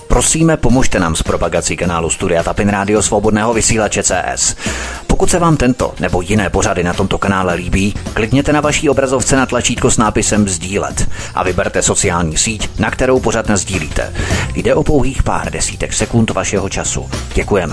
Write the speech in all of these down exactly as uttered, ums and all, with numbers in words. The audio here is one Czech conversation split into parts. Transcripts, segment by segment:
Prosíme, pomožte nám s propagací kanálu Studia Tapin Rádio Svobodného vysílače C S. Pokud se vám tento nebo jiné pořady na tomto kanále líbí, klikněte na vaší obrazovce na tlačítko s nápisem sdílet a vyberte sociální síť, na kterou pořad nasdílíte. Jde o pouhých pár desítek sekund vašeho času. Děkujeme.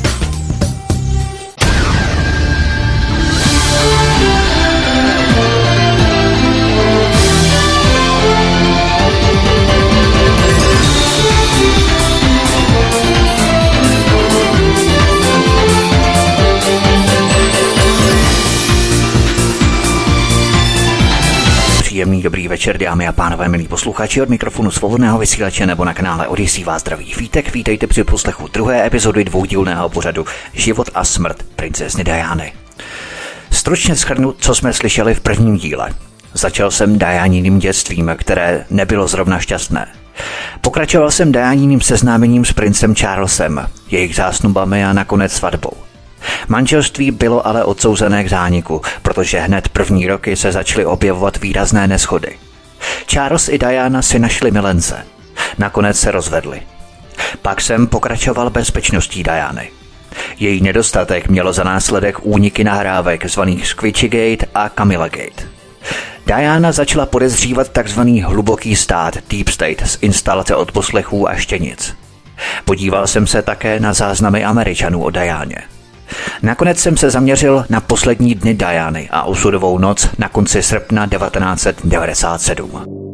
Příjemný dobrý večer, dámy a pánové, milí posluchači, od mikrofonu Svobodného vysílače nebo na kanále Odyssey vás zdraví Vítek. Vítejte při poslechu druhé epizody dvoudílného pořadu Život a smrt princezny Diany. Stručně shrnu, co jsme slyšeli v prvním díle. Začal jsem Dianiným dětstvím, které nebylo zrovna šťastné. Pokračoval jsem Dianiným seznámením s princem Charlesem, jejich zásnubami a nakonec svatbou. Manželství bylo ale odsouzené k zániku, protože hned první roky se začaly objevovat výrazné neshody. Charles i Diana si našli milence. Nakonec se rozvedli. Pak jsem pokračoval bezpečností Diany. Její nedostatek mělo za následek úniky nahrávek zvaných Squidgegate a Camillagate. Diana začala podezřívat takzvaný hluboký stát Deep State z instalace odposlechů a štěnic. Podíval jsem se také na záznamy Američanů o Dianě. Nakonec jsem se zaměřil na poslední dny Diany a osudovou noc na konci srpna devatenáct set devadesát sedm.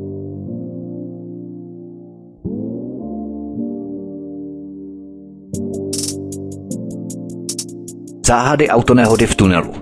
Záhady autonehody v tunelu.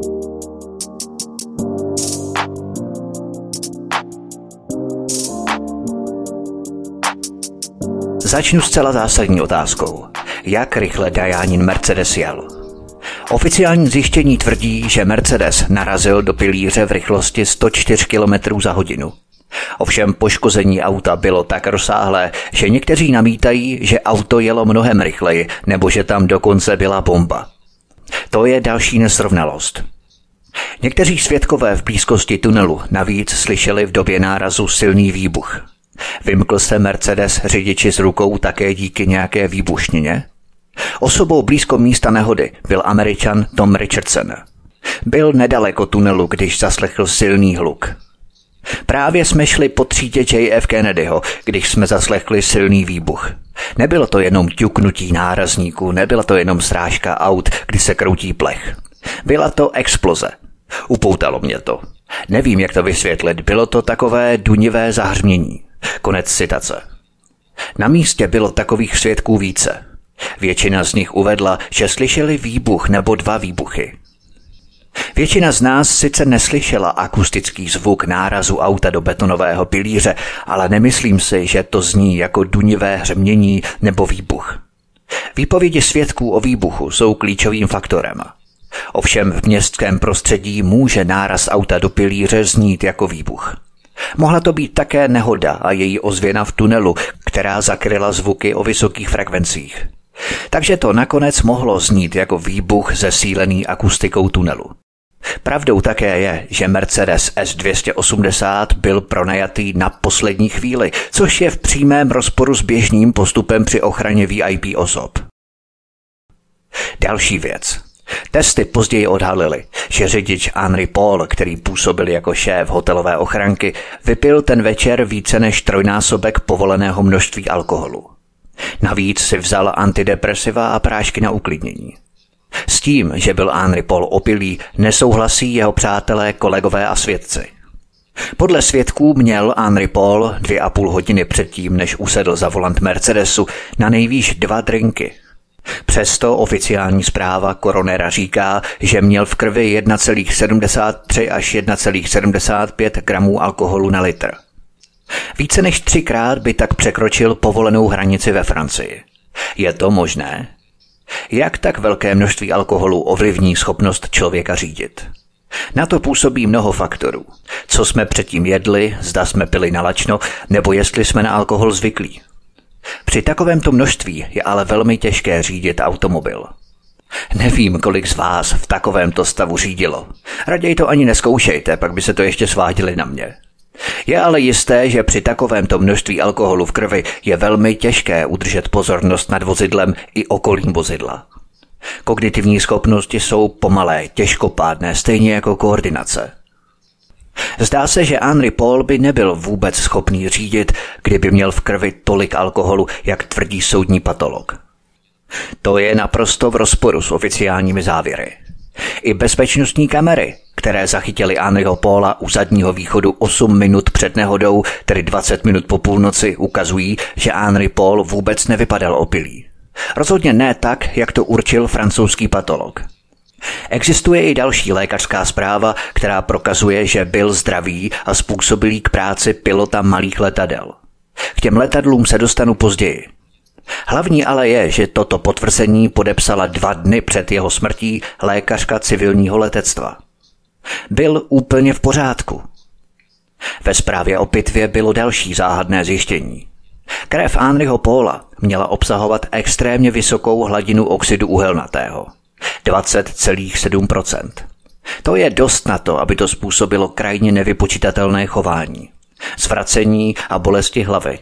Začnu zcela zásadní otázkou. Jak rychle Dianin Mercedes jel? Oficiální zjištění tvrdí, že Mercedes narazil do pilíře v rychlosti sto čtyři kilometrů za hodinu. Ovšem poškození auta bylo tak rozsáhlé, že někteří namítají, že auto jelo mnohem rychleji, nebo že tam dokonce byla bomba. To je další nesrovnalost. Někteří svědkové v blízkosti tunelu navíc slyšeli v době nárazu silný výbuch. Vymkl se Mercedes řidiči z rukou také díky nějaké výbušnině? Osobou blízko místa nehody byl Američan Tom Richardson. Byl nedaleko tunelu, když zaslechl silný hluk. Právě jsme šli po třídě J F Kennedyho, když jsme zaslechli silný výbuch. Nebylo to jenom ťuknutí nárazníků, nebyla to jenom srážka aut, kdy se kroutí plech. Byla to exploze. Upoutalo mě to. Nevím, jak to vysvětlit, bylo to takové dunivé zahřmění. Konec citace. Na místě bylo takových svědků více. Většina z nich uvedla, že slyšeli výbuch nebo dva výbuchy. Většina z nás sice neslyšela akustický zvuk nárazu auta do betonového pilíře, ale nemyslím si, že to zní jako dunivé hřmění nebo výbuch. Výpovědi svědků o výbuchu jsou klíčovým faktorem. Ovšem v městském prostředí může náraz auta do pilíře znít jako výbuch. Mohla to být také nehoda a její ozvěna v tunelu, která zakryla zvuky o vysokých frekvencích. Takže to nakonec mohlo znít jako výbuch zesílený akustikou tunelu. Pravdou také je, že Mercedes S dvě stě osmdesát byl pronajatý na poslední chvíli, což je v přímém rozporu s běžným postupem při ochraně V I P osob. Další věc. Testy později odhalily, že řidič Henry Paul, který působil jako šéf hotelové ochranky, vypil ten večer více než trojnásobek povoleného množství alkoholu. Navíc si vzal antidepresiva a prášky na uklidnění. S tím, že byl Henry Paul opilý, nesouhlasí jeho přátelé, kolegové a svědci. Podle svědků měl Henry Paul dvě a půl hodiny předtím, než usedl za volant Mercedesu, na nejvýš dva drinky. Přesto oficiální zpráva koronera říká, že měl v krvi jedna celá sedmdesát tři až jedna celá sedmdesát pět gramů alkoholu na litr. Více než třikrát by tak překročil povolenou hranici ve Francii. Je to možné? Jak tak velké množství alkoholu ovlivní schopnost člověka řídit? Na to působí mnoho faktorů. Co jsme předtím jedli, zda jsme pili nalačno, nebo jestli jsme na alkohol zvyklí. Při takovémto množství je ale velmi těžké řídit automobil. Nevím, kolik z vás v takovémto stavu řídilo. Raději to ani neskoušejte, pak by se to ještě sváděli na mě. Je ale jisté, že při takovémto množství alkoholu v krvi je velmi těžké udržet pozornost nad vozidlem i okolím vozidla. Kognitivní schopnosti jsou pomalé, těžkopádné, stejně jako koordinace. Zdá se, že Henry Paul by nebyl vůbec schopný řídit, kdyby měl v krvi tolik alkoholu, jak tvrdí soudní patolog. To je naprosto v rozporu s oficiálními závěry. I bezpečnostní kamery, které zachytily Henryho Paula u zadního východu osm minut před nehodou, tedy dvacet minut po půlnoci, ukazují, že Henry Paul vůbec nevypadal opilý. Rozhodně ne tak, jak to určil francouzský patolog. Existuje i další lékařská zpráva, která prokazuje, že byl zdravý a způsobilý k práci pilota malých letadel. K těm letadlům se dostanu později. Hlavní ale je, že toto potvrzení podepsala dva dny před jeho smrtí lékařka civilního letectva. Byl úplně v pořádku. Ve zprávě o pitvě bylo další záhadné zjištění. Krev Henryho Paula měla obsahovat extrémně vysokou hladinu oxidu uhelnatého. dvacet celá sedm procent. To je dost na to, aby to způsobilo krajně nevypočitatelné chování, zvracení a bolesti hlavy.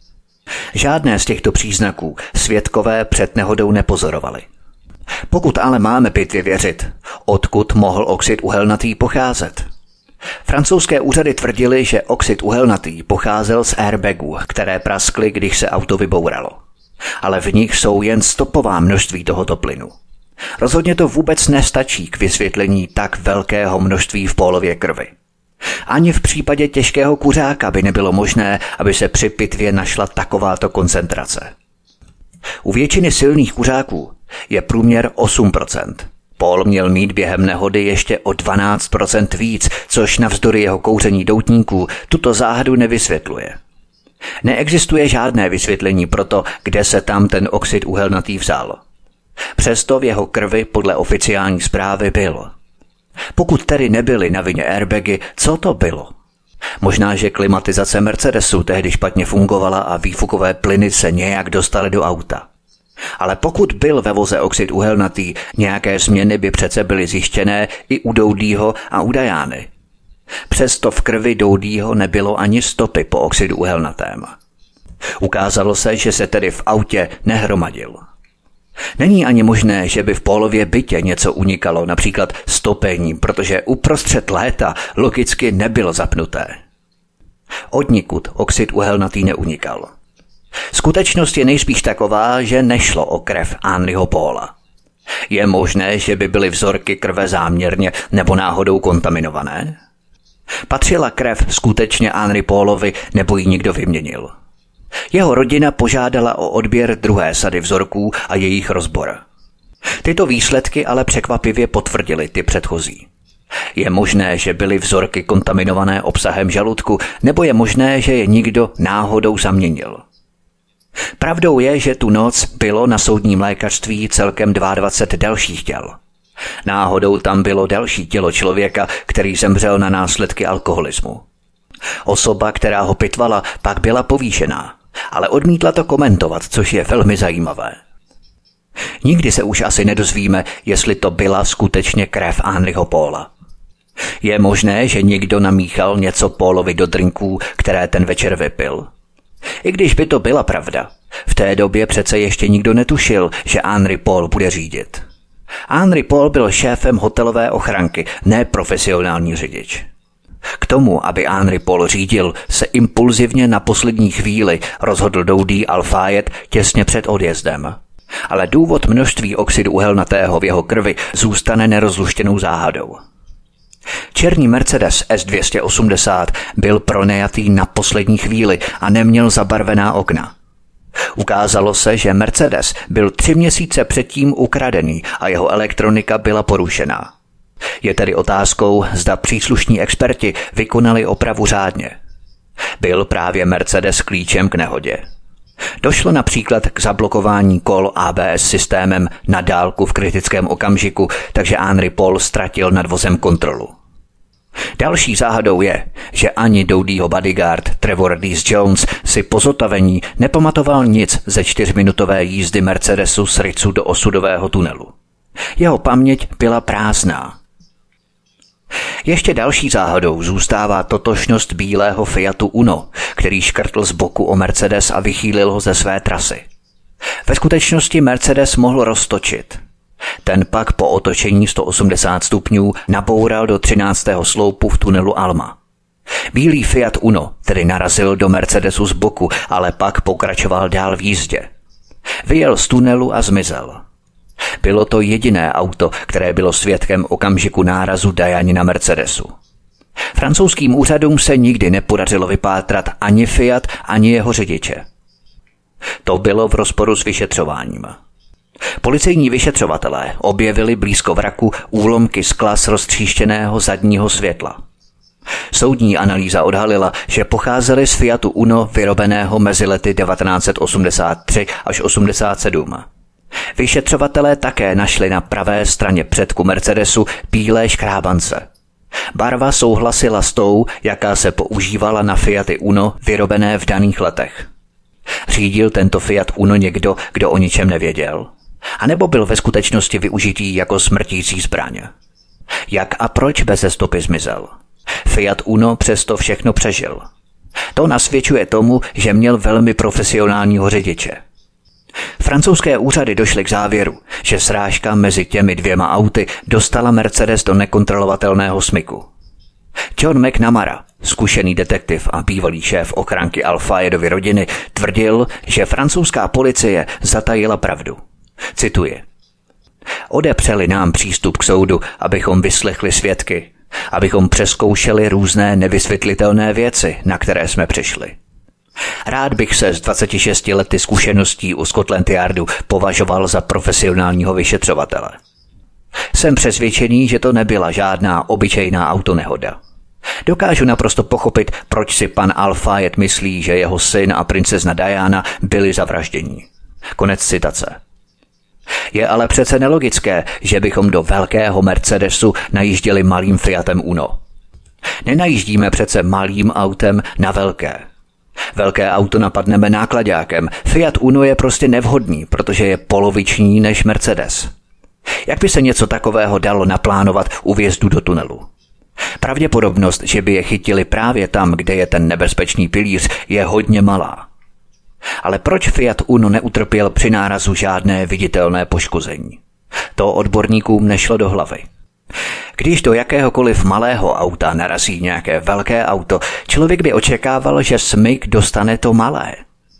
Žádné z těchto příznaků svědkové před nehodou nepozorovali. Pokud ale máme pitvě věřit, odkud mohl oxid uhelnatý pocházet? Francouzské úřady tvrdily, že oxid uhelnatý pocházel z airbagů, které praskly, když se auto vybouralo. Ale v nich jsou jen stopová množství tohoto plynu. Rozhodně to vůbec nestačí k vysvětlení tak velkého množství v Paulově krvi. Ani v případě těžkého kuřáka by nebylo možné, aby se při pitvě našla takováto koncentrace. U většiny silných kuřáků je průměr osm procent. Paul měl mít během nehody ještě o dvanáct procent víc, což navzdory jeho kouření doutníků tuto záhadu nevysvětluje. Neexistuje žádné vysvětlení pro to, kde se tam ten oxid uhelnatý vzal. Přesto v jeho krvi podle oficiální zprávy byl. Pokud tedy nebyly na vině airbagy, co to bylo? Možná, že klimatizace Mercedesu tehdy špatně fungovala a výfukové plyny se nějak dostaly do auta. Ale pokud byl ve voze oxid uhelnatý, nějaké změny by přece byly zjištěné i u Doudyho a u Diany. Přesto v krvi Doudyho nebylo ani stopy po oxidu uhelnatém. Ukázalo se, že se tedy v autě nehromadil. Není ani možné, že by v Paulově bytě něco unikalo, například stopení, protože uprostřed léta logicky nebylo zapnuté. Odnikud oxid uhelnatý neunikal. Skutečnost je nejspíš taková, že nešlo o krev Henryho Paula. Je možné, že by byly vzorky krve záměrně nebo náhodou kontaminované? Patřila krev skutečně Henry Paulovi nebo ji někdo vyměnil? Jeho rodina požádala o odběr druhé sady vzorků a jejich rozbor. Tyto výsledky ale překvapivě potvrdily ty předchozí. Je možné, že byly vzorky kontaminované obsahem žaludku, nebo je možné, že je nikdo náhodou zaměnil. Pravdou je, že tu noc bylo na soudním lékařství celkem dvacet dva dalších těl. Náhodou tam bylo další tělo člověka, který zemřel na následky alkoholismu. Osoba, která ho pitvala, pak byla povýšená, ale odmítla to komentovat, což je velmi zajímavé. Nikdy se už asi nedozvíme, jestli to byla skutečně krev Henryho Paula. Je možné, že někdo namíchal něco Paulovi do drinků, které ten večer vypil. I když by to byla pravda, v té době přece ještě nikdo netušil, že Henry Paul bude řídit. Henry Paul byl šéfem hotelové ochranky, ne profesionální řidič. K tomu, aby Henry Paul řídil, se impulzivně na poslední chvíli rozhodl Doudy Al-Fayed těsně před odjezdem. Ale důvod množství oxidu uhelnatého v jeho krvi zůstane nerozluštěnou záhadou. Černý Mercedes S dvě stě osmdesát byl pronajatý na poslední chvíli a neměl zabarvená okna. Ukázalo se, že Mercedes byl tři měsíce předtím ukradený a jeho elektronika byla porušená. Je tedy otázkou, zda příslušní experti vykonali opravu řádně. Byl právě Mercedes klíčem k nehodě. Došlo například k zablokování kol A B S systémem na dálku v kritickém okamžiku, takže Henry Paul ztratil nad vozem kontrolu. Další záhadou je, že ani Doudyho bodyguard Trevor Dees Jones si po zotavení nepamatoval nic ze čtyřminutové jízdy Mercedesu z Ritzu do osudového tunelu. Jeho paměť byla prázdná. Ještě další záhadou zůstává totožnost bílého Fiatu Uno, který škrtl z boku o Mercedes a vychýlil ho ze své trasy. Ve skutečnosti Mercedes mohl roztočit. Ten pak po otočení sto osmdesát stupňů naboural do třináctého sloupu v tunelu Alma. Bílý Fiat Uno tedy narazil do Mercedesu z boku, ale pak pokračoval dál v jízdě. Vyjel z tunelu a zmizel. Bylo to jediné auto, které bylo svědkem okamžiku nárazu Diany na Mercedesu. Francouzským úřadům se nikdy nepodařilo vypátrat ani Fiat, ani jeho řidiče. To bylo v rozporu s vyšetřováním. Policejní vyšetřovatelé objevili blízko vraku úlomky skla z roztříštěného zadního světla. Soudní analýza odhalila, že pocházely z Fiatu Uno vyrobeného mezi lety devatenáct set osmdesát tři až osmdesát sedm. Vyšetřovatelé také našli na pravé straně předku Mercedesu bílé škrábance. Barva souhlasila s tou, jaká se používala na Fiaty Uno vyrobené v daných letech. Řídil tento Fiat Uno někdo, kdo o ničem nevěděl? A nebo byl ve skutečnosti využitý jako smrtící zbraň? Jak a proč beze stopy zmizel? Fiat Uno přesto všechno přežil. To nasvědčuje tomu, že měl velmi profesionálního řidiče. Francouzské úřady došly k závěru, že srážka mezi těmi dvěma auty dostala Mercedes do nekontrolovatelného smyku. John McNamara, zkušený detektiv a bývalý šéf ochranky Al-Fayedovy rodiny, tvrdil, že francouzská policie zatajila pravdu. Cituji. Odepřeli nám přístup k soudu, abychom vyslechli svědky, abychom přezkoušeli různé nevysvětlitelné věci, na které jsme přišli. Rád bych se z dvaceti šesti lety zkušeností u Scotland Yardu považoval za profesionálního vyšetřovatele. Jsem přesvědčený, že to nebyla žádná obyčejná autonehoda. Dokážu naprosto pochopit, proč si pan Al-Fayed myslí, že jeho syn a princezna Diana byli zavražděni. Konec citace. Je ale přece nelogické, že bychom do velkého Mercedesu najížděli malým Fiatem Uno. Nenajíždíme přece malým autem na velké. Velké auto napadneme nákladákem. Fiat Uno je prostě nevhodný, protože je poloviční než Mercedes. Jak by se něco takového dalo naplánovat u vjezdu do tunelu? Pravděpodobnost, že by je chytili právě tam, kde je ten nebezpečný pilíř, je hodně malá. Ale proč Fiat Uno neutrpěl při nárazu žádné viditelné poškození? To odborníkům nešlo do hlavy. Když do jakéhokoliv malého auta narazí nějaké velké auto, člověk by očekával, že smyk dostane to malé.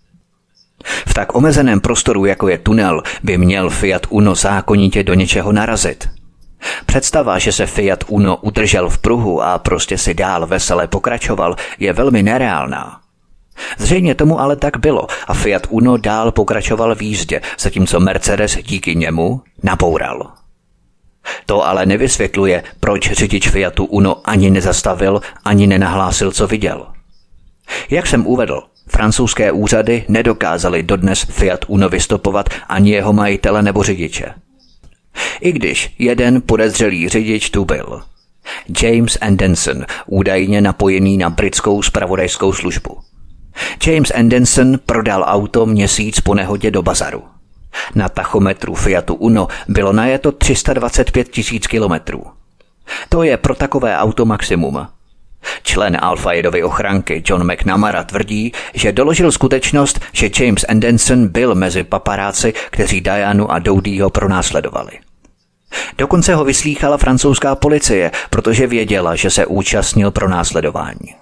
V tak omezeném prostoru, jako je tunel, by měl Fiat Uno zákonitě do něčeho narazit. Představa, že se Fiat Uno udržel v pruhu a prostě si dál vesele pokračoval, je velmi nereálná. Zřejmě tomu ale tak bylo a Fiat Uno dál pokračoval v jízdě, zatímco Mercedes díky němu naboural. To ale nevysvětluje, proč řidič Fiatu Uno ani nezastavil, ani nenahlásil, co viděl. Jak jsem uvedl, francouzské úřady nedokázaly dodnes Fiat Uno vystopovat ani jeho majitele nebo řidiče. I když jeden podezřelý řidič tu byl. James Anderson, údajně napojený na britskou zpravodajskou službu. James Anderson prodal auto měsíc po nehodě do bazaru. Na tachometru Fiatu Uno bylo najeto tři sta dvacet pět tisíc kilometrů. To je pro takové auto maximum. Člen Al-Fayedovy ochranky John McNamara tvrdí, že doložil skutečnost, že James Anderson byl mezi paparáci, kteří Dianu a Doudyho pronásledovali. Dokonce ho vyslýchala francouzská policie, protože věděla, že se účastnil pronásledování.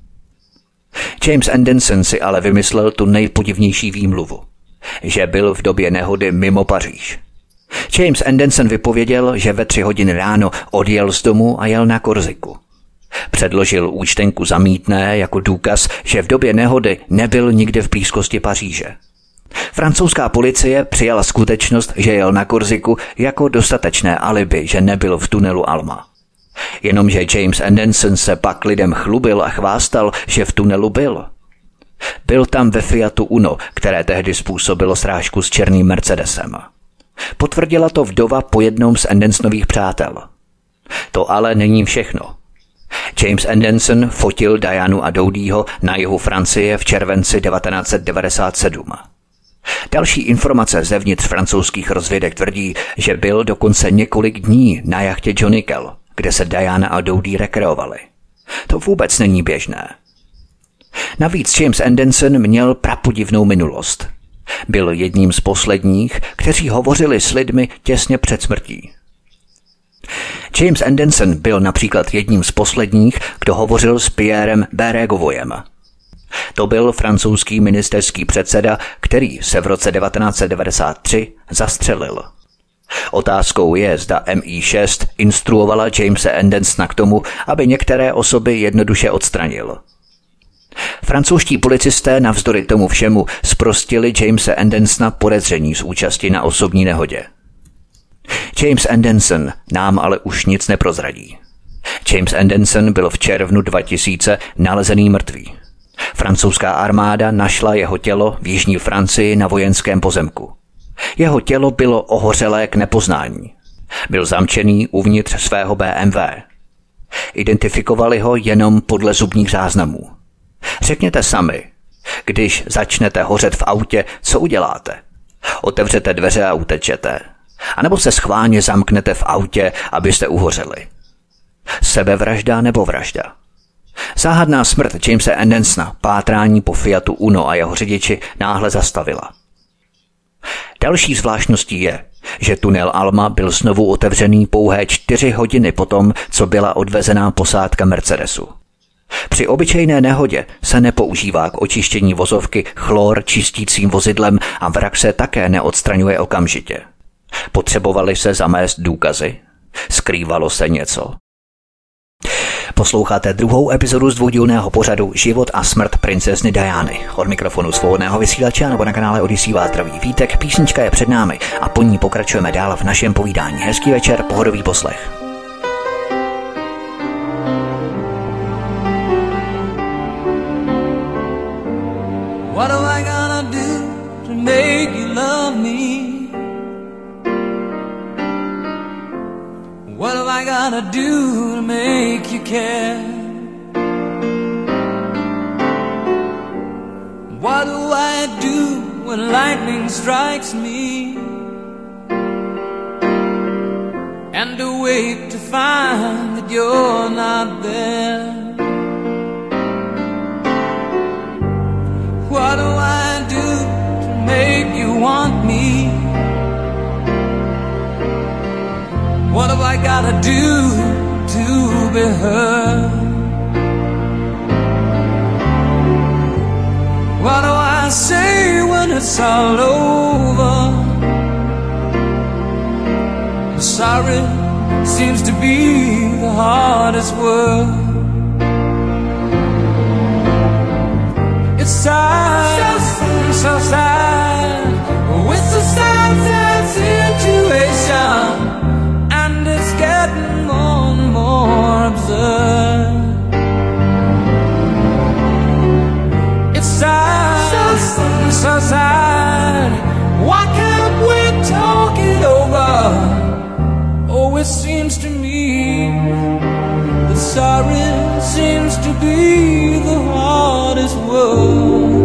James Anderson si ale vymyslel tu nejpodivnější výmluvu, že byl v době nehody mimo Paříž. James Anderson vypověděl, že ve tři hodiny ráno odjel z domu a jel na Korsiku. Předložil účtenku za mýtné jako důkaz, že v době nehody nebyl nikde v blízkosti Paříže. Francouzská policie přijala skutečnost, že jel na Korsiku jako dostatečné alibi, že nebyl v tunelu Alma. Jenomže James Anderson se pak lidem chlubil a chvástal, že v tunelu byl. Byl tam ve Fiatu Uno, které tehdy způsobilo srážku s černým Mercedesem. Potvrdila to vdova po jednom z Andersonových přátel. To ale není všechno. James Anderson fotil Dianu a Doudyho na jihu Francie v červenci devatenáct set devadesát sedm. Další informace zevnitř francouzských rozvědek tvrdí, že byl dokonce několik dní na jachtě Johnny Kell, kde se Diana a Dodie rekreovali. To vůbec není běžné. Navíc James Anderson měl prapodivnou minulost. Byl jedním z posledních, kteří hovořili s lidmi těsně před smrtí. James Anderson byl například jedním z posledních, kdo hovořil s Pierrem Bérégovoyem. To byl francouzský ministerský předseda, který se v roce devatenáct set devadesát tři zastřelil. Otázkou je, zda M I šest instruovala Jamese Andersona k tomu, aby některé osoby jednoduše odstranil. Francouzští policisté navzdory tomu všemu zprostili Jamese Andersona podezření z účasti na osobní nehodě. James Anderson nám ale už nic neprozradí. James Anderson byl v červnu dva tisíce nalezený mrtvý. Francouzská armáda našla jeho tělo v jižní Francii na vojenském pozemku. Jeho tělo bylo ohořelé k nepoznání. Byl zamčený uvnitř svého B M W. Identifikovali ho jenom podle zubních záznamů. Řekněte sami, když začnete hořet v autě, co uděláte? Otevřete dveře a utečete. A nebo se schválně zamknete v autě, abyste uhořeli. Sebevražda nebo vražda? Záhadná smrt Jamese Andersona pátrání po Fiatu Uno a jeho řidiči náhle zastavila. Další zvláštností je, že tunel Alma byl znovu otevřený pouhé čtyři hodiny potom, co byla odvezená posádka Mercedesu. Při obyčejné nehodě se nepoužívá k očištění vozovky chlor čistícím vozidlem a vrak se také neodstraňuje okamžitě. Potřebovaly se zamést důkazy? Skrývalo se něco? Posloucháte druhou epizodu z dvoudílného pořadu Život a smrt princezny Diany. Od mikrofonu svobodného vysílače nebo na kanále Odyssey vás zdraví Vítek, písnička je před námi a po ní pokračujeme dál v našem povídání. Hezký večer, pohodový poslech. What am I gonna do to make you love me? What am I gonna do to make you care? What do I do when lightning strikes me? And awake to find that you're not there. What do I do to make you want me? What have I gotta do to be heard? What do I say when it's all over? Sorry seems to be the hardest word. It's sad, so, so sad. It's a sad, sad situation, and it's getting more and more absurd. It's sad, so, so sad. Why can't we talk it over? Oh, it seems to me that sorry seems to be the hardest word.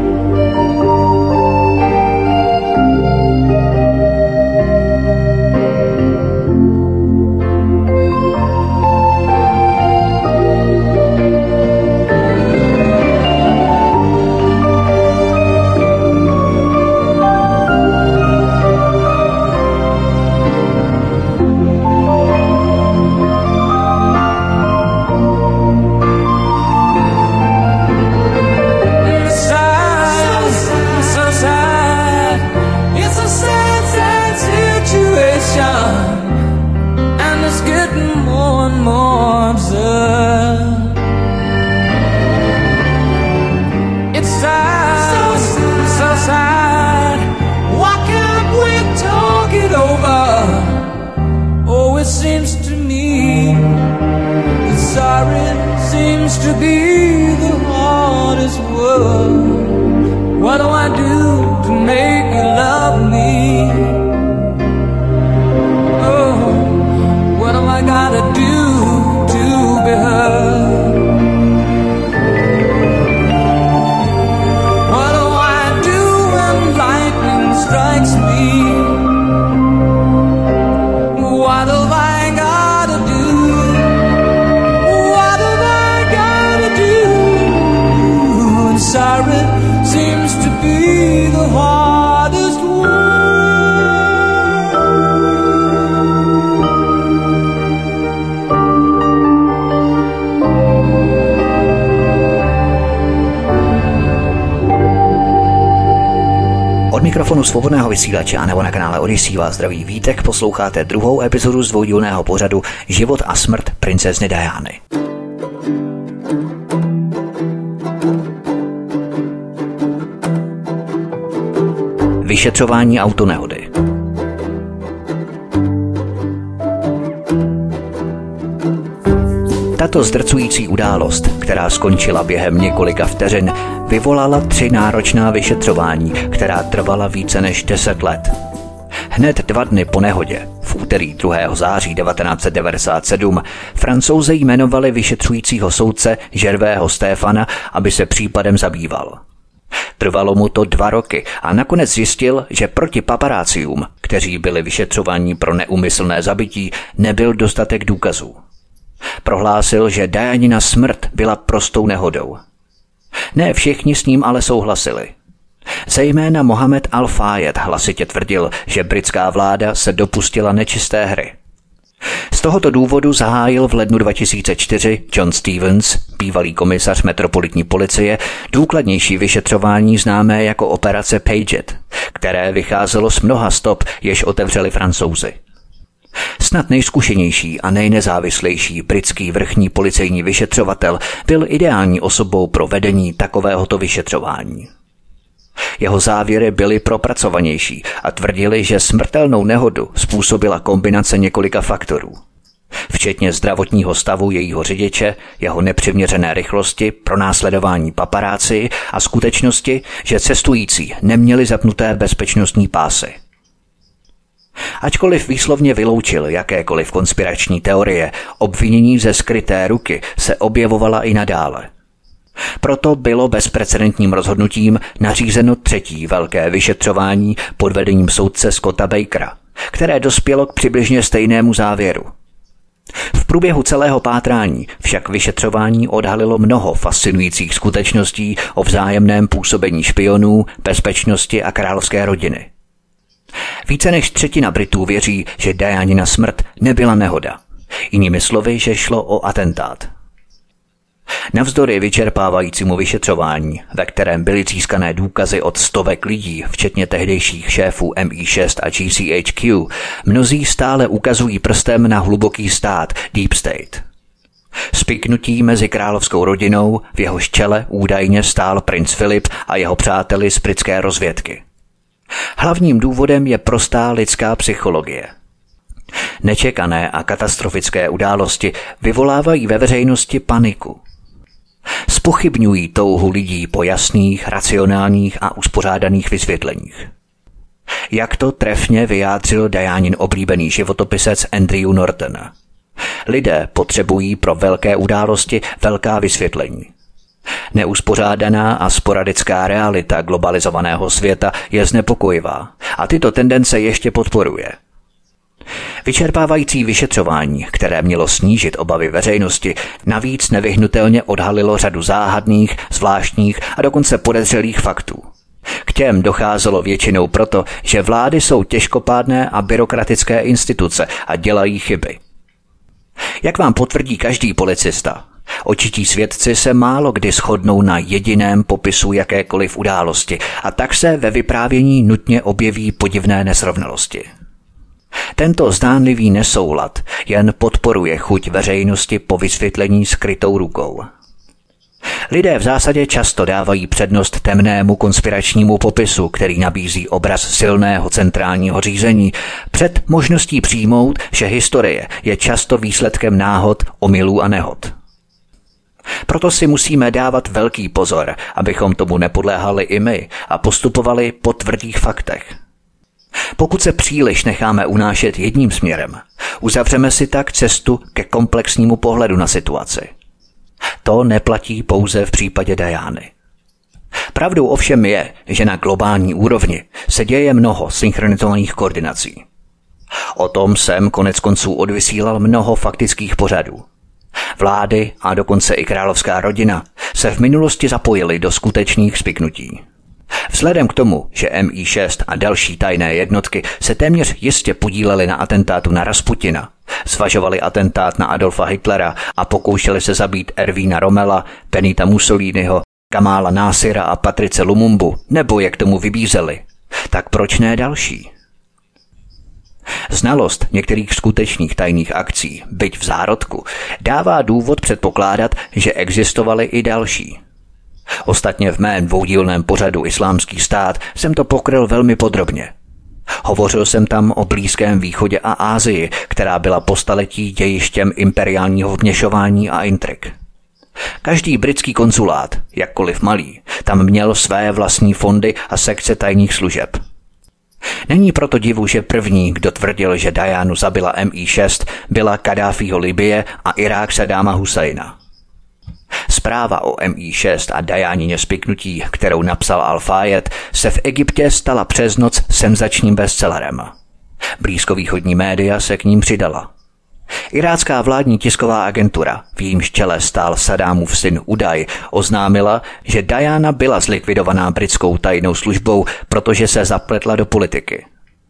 What do I do to make you love me? Oh, what have I gotta do to be heard? What do I do when lightning strikes me? What have I gotta do mikrofonu Svobodného vysílače a nebo na kanále Odyssey vás zdraví Vítek, posloucháte druhou epizodu z dvoudílného pořadu Život a smrt princezny Diany. Vyšetřování autonehody. Tato zdrcující událost, která skončila během několika vteřin, vyvolala tři náročná vyšetřování, která trvala více než deset let. Hned dva dny po nehodě, v úterý druhého září devatenáct set devadesát sedm, Francouzi jmenovali vyšetřujícího soudce Gervaiseho Stéphana, aby se případem zabýval. Trvalo mu to dva roky a nakonec zjistil, že proti paparáciům, kteří byli vyšetřováni pro neúmyslné zabití, nebyl dostatek důkazů. Prohlásil, že Dianina smrt byla prostou nehodou. Ne všichni s ním ale souhlasili. Zejména Mohamed Al-Fayed hlasitě tvrdil, že britská vláda se dopustila nečisté hry. Z tohoto důvodu zahájil v lednu dva tisíce čtyři John Stevens, bývalý komisař metropolitní policie, důkladnější vyšetřování známé jako operace Paget, které vycházelo z mnoha stop, jež otevřeli Francouzi. Snad nejzkušenější a nejnezávislejší britský vrchní policejní vyšetřovatel byl ideální osobou pro vedení takovéhoto vyšetřování. Jeho závěry byly propracovanější a tvrdili, že smrtelnou nehodu způsobila kombinace několika faktorů, včetně zdravotního stavu jejího řidiče, jeho nepřiměřené rychlosti, pronásledování paparáci a skutečnosti, že cestující neměli zapnuté bezpečnostní pásy. Ačkoliv výslovně vyloučil jakékoliv konspirační teorie, obvinění ze skryté ruky se objevovala i nadále. Proto bylo bezprecedentním rozhodnutím nařízeno třetí velké vyšetřování pod vedením soudce Scotta Bakera, které dospělo k přibližně stejnému závěru. V průběhu celého pátrání však vyšetřování odhalilo mnoho fascinujících skutečností o vzájemném působení špionů, bezpečnosti a královské rodiny. Více než třetina Britů věří, že Dianina smrt nebyla nehoda. Jinými slovy, že šlo o atentát. Navzdory vyčerpávajícímu vyšetřování, ve kterém byly získané důkazy od stovek lidí, včetně tehdejších šéfů M I šest a G C H Q, mnozí stále ukazují prstem na hluboký stát Deep State. Spiknutí mezi královskou rodinou, v jehož čele údajně stál princ Filip a jeho přáteli z britské rozvědky. Hlavním důvodem je prostá lidská psychologie. Nečekané a katastrofické události vyvolávají ve veřejnosti paniku. Zpochybňují touhu lidí po jasných, racionálních a uspořádaných vysvětleních. Jak to trefně vyjádřil Dianin oblíbený životopisec Andrew Norton. Lidé potřebují pro velké události velká vysvětlení. Neuspořádaná a sporadická realita globalizovaného světa je znepokojivá a tyto tendence ještě podporuje. Vyčerpávající vyšetřování, které mělo snížit obavy veřejnosti, navíc nevyhnutelně odhalilo řadu záhadných, zvláštních a dokonce podezřelých faktů. K těm docházelo většinou proto, že vlády jsou těžkopádné a byrokratické instituce a dělají chyby. Jak vám potvrdí každý policista, očití svědci se málo kdy shodnou na jediném popisu jakékoliv události a tak se ve vyprávění nutně objeví podivné nesrovnalosti. Tento zdánlivý nesoulad jen podporuje chuť veřejnosti po vysvětlení skrytou rukou. Lidé v zásadě často dávají přednost temnému konspiračnímu popisu, který nabízí obraz silného centrálního řízení, před možností přijmout, že historie je často výsledkem náhod, omylů a nehod. Proto si musíme dávat velký pozor, abychom tomu nepodléhali i my a postupovali po tvrdých faktech. Pokud se příliš necháme unášet jedním směrem, uzavřeme si tak cestu ke komplexnímu pohledu na situaci. To neplatí pouze v případě Diany. Pravdou ovšem je, že na globální úrovni se děje mnoho synchronizovaných koordinací. O tom jsem konec konců odvysílal mnoho faktických pořadů. Vlády a dokonce i královská rodina se v minulosti zapojily do skutečných spiknutí. Vzhledem k tomu, že M I šest a další tajné jednotky se téměř jistě podílely na atentátu na Rasputina, zvažovali atentát na Adolfa Hitlera a pokoušeli se zabít Ervína Rommela, Benita Mussoliniho, Kamála Násira a Patrice Lumumbu, nebo jak tomu vybízeli, tak proč ne další? Znalost některých skutečných tajných akcí, byť v zárodku, dává důvod předpokládat, že existovaly i další. Ostatně v mém dvoudílném pořadu Islámský stát jsem to pokryl velmi podrobně. Hovořil jsem tam o Blízkém východě a Asii, která byla po staletí dějištěm imperiálního vměšování a intrik. Každý britský konzulát, jakkoliv malý, tam měl své vlastní fondy a sekce tajných služeb. Není proto divu, že první, kdo tvrdil, že Dianu zabila M I šest, byla Kaddáfího Libye a Irák Saddáma Husajna. Zpráva o M I šest a Dianině spiknutí, kterou napsal Al-Fayed, se v Egyptě stala přes noc senzačním bestsellerem. Blízkovýchodní média se k ním přidala. Irácká vládní tisková agentura, v jejímž čele stál Saddámův syn Udaj, oznámila, že Diana byla zlikvidovaná britskou tajnou službou, protože se zapletla do politiky.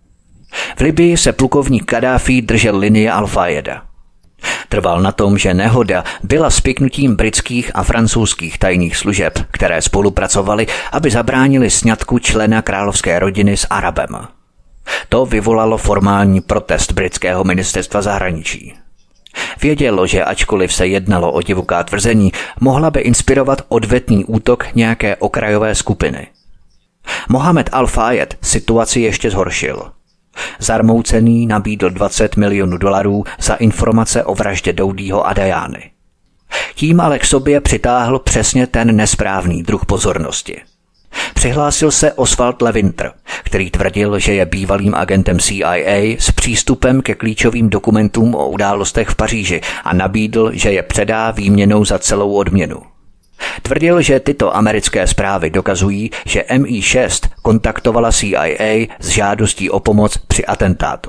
V Libyi se plukovník Kaddáfí držel linie Al-Fayeda. Trval na tom, že nehoda byla spiknutím britských a francouzských tajných služeb, které spolupracovaly, aby zabránili sňatku člena královské rodiny s Arabem. To vyvolalo formální protest britského ministerstva zahraničí. Vědělo, že ačkoliv se jednalo o divoká tvrzení, mohla by inspirovat odvetný útok nějaké okrajové skupiny. Mohamed Al-Fayed situaci ještě zhoršil. Zarmoucený nabídl dvacet milionů dolarů za informace o vraždě Doudího a Diany. Tím ale k sobě přitáhl přesně ten nesprávný druh pozornosti. Přihlásil se Oswald Lewinter, který tvrdil, že je bývalým agentem C I A s přístupem ke klíčovým dokumentům o událostech v Paříži a nabídl, že je předá výměnou za celou odměnu. Tvrdil, že tyto americké zprávy dokazují, že M I šest kontaktovala C I A s žádostí o pomoc při atentátu.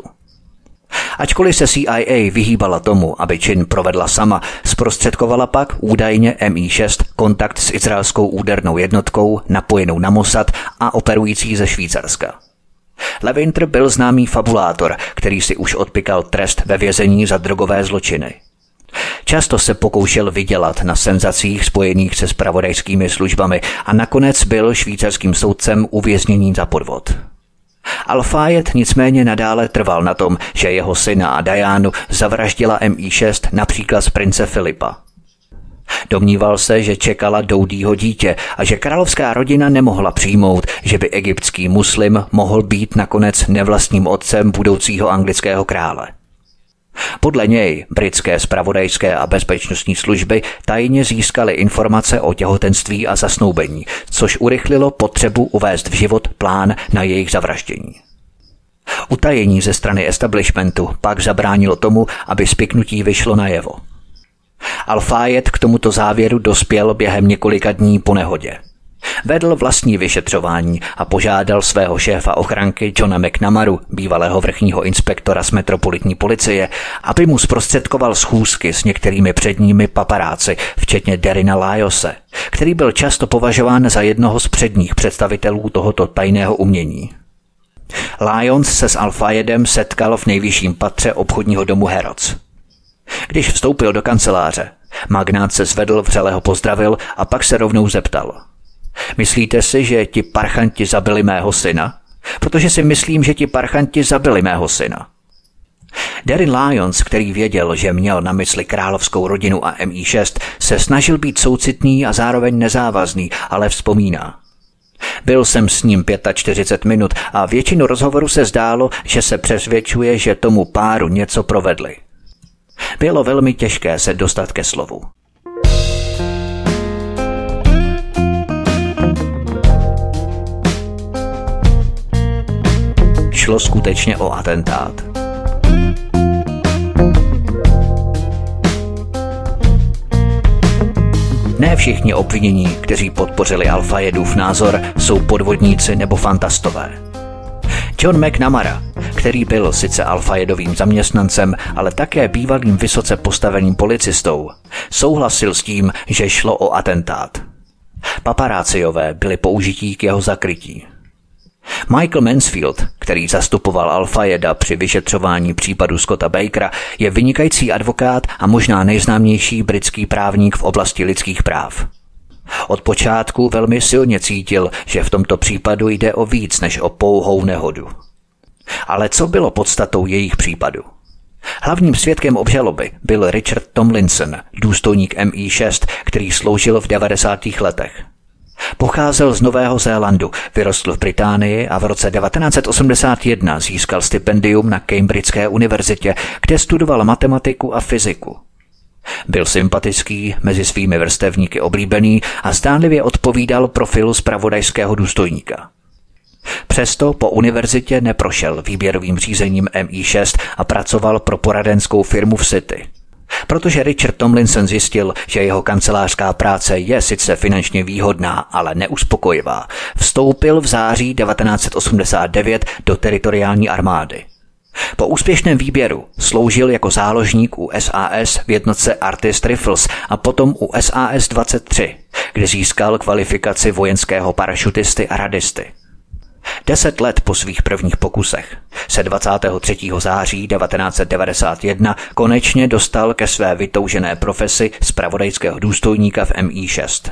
Ačkoliv se C I A vyhýbala tomu, aby čin provedla sama, zprostředkovala pak údajně M I šest kontakt s izraelskou údernou jednotkou napojenou na Mossad a operující ze Švýcarska. Lewinter byl známý fabulátor, který si už odpykal trest ve vězení za drogové zločiny. Často se pokoušel vydělat na senzacích spojených se zpravodajskými službami a nakonec byl švýcarským soudcem uvězněný za podvod. Al-Fayed nicméně nadále trval na tom, že jeho syna a Dianu zavraždila M I šest například z prince Filipa. Domníval se, že čekala Doudího dítě a že královská rodina nemohla přijmout, že by egyptský muslim mohl být nakonec nevlastním otcem budoucího anglického krále. Podle něj britské zpravodajské a bezpečnostní služby tajně získaly informace o těhotenství a zasnoubení, což urychlilo potřebu uvést v život plán na jejich zavraždění. Utajení ze strany establishmentu pak zabránilo tomu, aby spiknutí vyšlo najevo. Al-Fayed k tomuto závěru dospěl během několika dní po nehodě. Vedl vlastní vyšetřování a požádal svého šéfa ochranky Johna McNamaru, bývalého vrchního inspektora z metropolitní policie, aby mu zprostředkoval schůzky s některými předními paparáci, včetně Derrina Lyose, který byl často považován za jednoho z předních představitelů tohoto tajného umění. Lyons se s Al-Fayedem setkal v nejvyšším patře obchodního domu Harrods. Když vstoupil do kanceláře, magnát se zvedl, vřele ho pozdravil a pak se rovnou zeptal: Myslíte si, že ti parchanti zabili mého syna? Protože si myslím, že ti parchanti zabili mého syna. Derrin Lyons, který věděl, že měl na mysli královskou rodinu a M I šest, se snažil být soucitný a zároveň nezávazný, ale vzpomíná: Byl jsem s ním čtyřicet pět minut a většinu rozhovoru se zdálo, že se přesvědčuje, že tomu páru něco provedli. Bylo velmi těžké se dostat ke slovu. Šlo skutečně o atentát. Ne všichni obvinění, kteří podpořili Al-Fayedův názor, jsou podvodníci nebo fantastové. John McNamara, který byl sice Al-Fayedovým zaměstnancem, ale také bývalým vysoce postaveným policistou, souhlasil s tím, že šlo o atentát. Paparáciové byli použití k jeho zakrytí. Michael Mansfield, který zastupoval Al-Fayeda při vyšetřování případu Scotta Bakera, je vynikající advokát a možná nejznámější britský právník v oblasti lidských práv. Od počátku velmi silně cítil, že v tomto případu jde o víc než o pouhou nehodu. Ale co bylo podstatou jejich případu? Hlavním svědkem obžaloby byl Richard Tomlinson, důstojník M I šest, který sloužil v devadesátých letech. Pocházel z Nového Zélandu, vyrostl v Británii a v roce devatenáct set osmdesát jedna získal stipendium na Cambridgeské univerzitě, kde studoval matematiku a fyziku. Byl sympatický, mezi svými vrstevníky oblíbený a zdánlivě odpovídal profilu zpravodajského důstojníka. Přesto po univerzitě neprošel výběrovým řízením M I šest a pracoval pro poradenskou firmu v City. Protože Richard Tomlinson zjistil, že jeho kancelářská práce je sice finančně výhodná, ale neuspokojivá, vstoupil v září devatenáct set osmdesát devět do teritoriální armády. Po úspěšném výběru sloužil jako záložník u S A S v jednotce Artist Rifles a potom u S A S dvacet tři, kde získal kvalifikaci vojenského parašutisty a radisty. Deset let po svých prvních pokusech se dvacátého třetího září devatenáct set devadesát jedna konečně dostal ke své vytoužené profesi zpravodajského důstojníka v M I šest.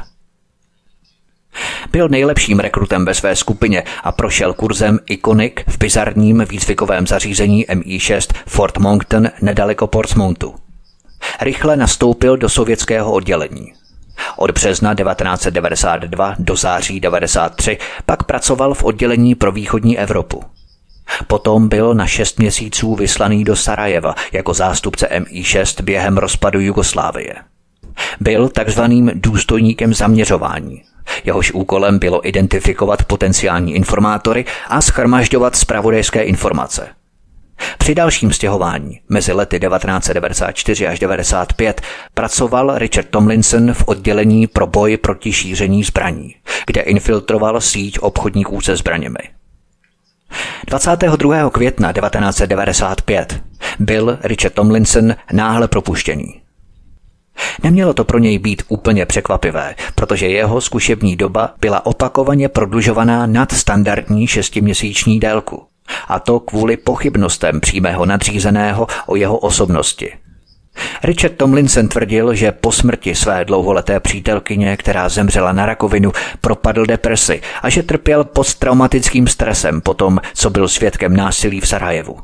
Byl nejlepším rekrutem ve své skupině a prošel kurzem Iconic v bizarním výcvikovém zařízení M I šest Fort Monkton nedaleko Portsmouthu. Rychle nastoupil do sovětského oddělení. Od března devatenáct set devadesát dva do září devadesát tři pak pracoval v oddělení pro východní Evropu. Potom byl na šest měsíců vyslaný do Sarajeva jako zástupce M I šest během rozpadu Jugoslávie. Byl takzvaným důstojníkem zaměřování. Jehož úkolem bylo identifikovat potenciální informátory a shromažďovat zpravodajské informace. Při dalším stěhování mezi lety devatenáct set devadesát čtyři až devadesát pět pracoval Richard Tomlinson v oddělení pro boj proti šíření zbraní, kde infiltroval síť obchodníků se zbraněmi. dvacátého druhého května devatenáct set devadesát pět byl Richard Tomlinson náhle propuštěný. Nemělo to pro něj být úplně překvapivé, protože jeho zkušební doba byla opakovaně prodlužovaná nad standardní šestiměsíční délku. A to kvůli pochybnostem přímého nadřízeného o jeho osobnosti. Richard Tomlinson tvrdil, že po smrti své dlouholeté přítelkyně, která zemřela na rakovinu, propadl depresi a že trpěl posttraumatickým stresem po tom, co byl svědkem násilí v Sarajevu.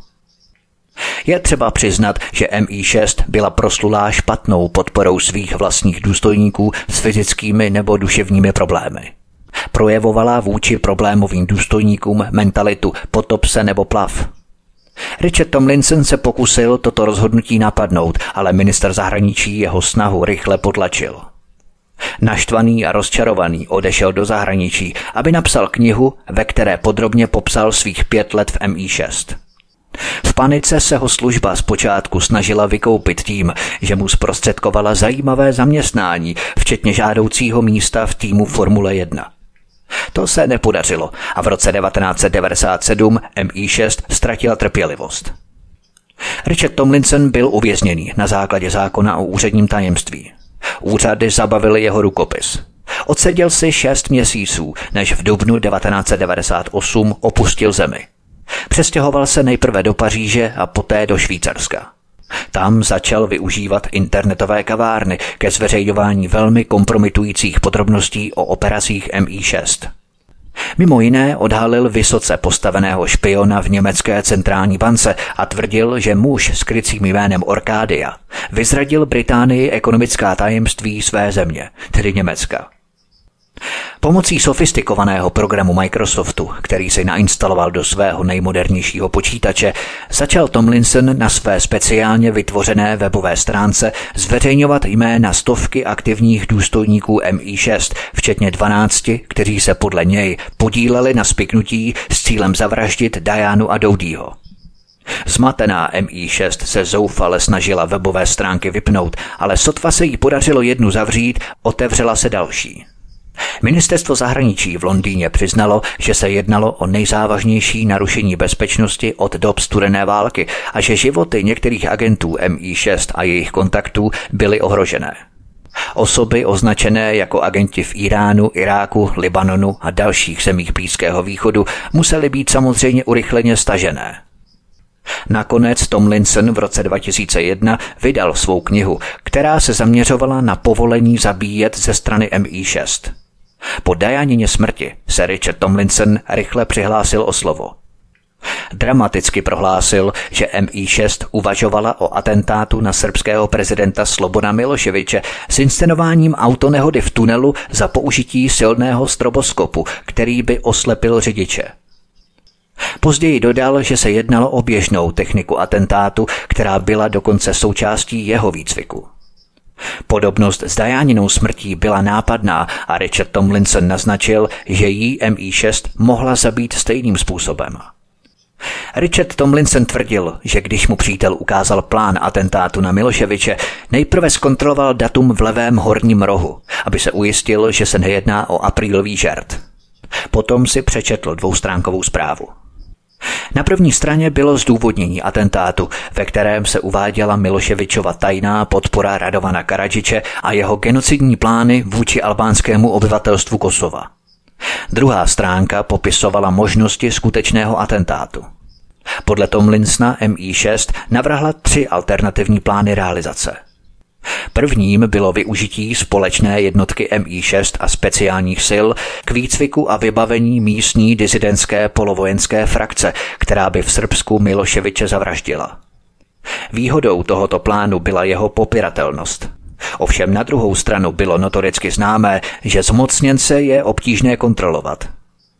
Je třeba přiznat, že M I šest byla proslulá špatnou podporou svých vlastních důstojníků s fyzickými nebo duševními problémy. Projevovala vůči problémovým důstojníkům mentalitu potop se nebo plav. Richard Tomlinson se pokusil toto rozhodnutí napadnout, ale ministr zahraničí jeho snahu rychle potlačil. Naštvaný a rozčarovaný odešel do zahraničí, aby napsal knihu, ve které podrobně popsal svých pět let v M I šest. V panice se ho služba zpočátku snažila vykoupit tím, že mu zprostředkovala zajímavé zaměstnání, včetně žádoucího místa v týmu Formule jedna. To se nepodařilo a v roce devatenáct set devadesát sedm M I šest ztratila trpělivost. Richard Tomlinson byl uvězněný na základě zákona o úředním tajemství. Úřady zabavily jeho rukopis. Odseděl si šest měsíců, než v dubnu devatenáct set devadesát osm opustil zemi. Přestěhoval se nejprve do Paříže a poté do Švýcarska. Tam začal využívat internetové kavárny ke zveřejňování velmi kompromitujících podrobností o operacích M I šest. Mimo jiné odhalil vysoce postaveného špiona v německé centrální bance a tvrdil, že muž s krycím jménem Orkádia vyzradil Británii ekonomická tajemství své země, tedy Německa. Pomocí sofistikovaného programu Microsoftu, který si nainstaloval do svého nejmodernějšího počítače, začal Tomlinson na své speciálně vytvořené webové stránce zveřejňovat jména stovky aktivních důstojníků M I šest, včetně dvanácti, kteří se podle něj podíleli na spiknutí s cílem zavraždit Dianu a Doudyho. Zmatená M I šest se zoufale snažila webové stránky vypnout, ale sotva se jí podařilo jednu zavřít, otevřela se další. Ministerstvo zahraničí v Londýně přiznalo, že se jednalo o nejzávažnější narušení bezpečnosti od dob studené války a že životy některých agentů M I šest a jejich kontaktů byly ohrožené. Osoby označené jako agenti v Iránu, Iráku, Libanonu a dalších zemích Blízkého východu musely být samozřejmě urychleně stažené. Nakonec Tomlinson v roce dva tisíce jedna vydal svou knihu, která se zaměřovala na povolení zabíjet ze strany M I šest. Po Dianině smrti se Richard Tomlinson rychle přihlásil o slovo. Dramaticky prohlásil, že M I šest uvažovala o atentátu na srbského prezidenta Slobodana Miloševiče s inscenováním autonehody v tunelu za použití silného stroboskopu, který by oslepil řidiče. Později dodal, že se jednalo o běžnou techniku atentátu, která byla dokonce součástí jeho výcviku. Podobnost s Dianinou smrtí byla nápadná a Richard Tomlinson naznačil, že jí M I šest mohla zabít stejným způsobem. Richard Tomlinson tvrdil, že když mu přítel ukázal plán atentátu na Miloševiče, nejprve zkontroloval datum v levém horním rohu, aby se ujistil, že se nejedná o aprílový žert. Potom si přečetl dvoustránkovou zprávu. Na první straně bylo zdůvodnění atentátu, ve kterém se uváděla Miloševičova tajná podpora Radovana Karadžiče a jeho genocidní plány vůči albánskému obyvatelstvu Kosova. Druhá stránka popisovala možnosti skutečného atentátu. Podle Tomlinsona M I šest navrhla tři alternativní plány realizace. Prvním bylo využití společné jednotky M I šest a speciálních sil k výcviku a vybavení místní disidentské polovojenské frakce, která by v Srbsku Miloševiče zavraždila. Výhodou tohoto plánu byla jeho popiratelnost. Ovšem na druhou stranu bylo notoricky známé, že zmocněnce je obtížné kontrolovat.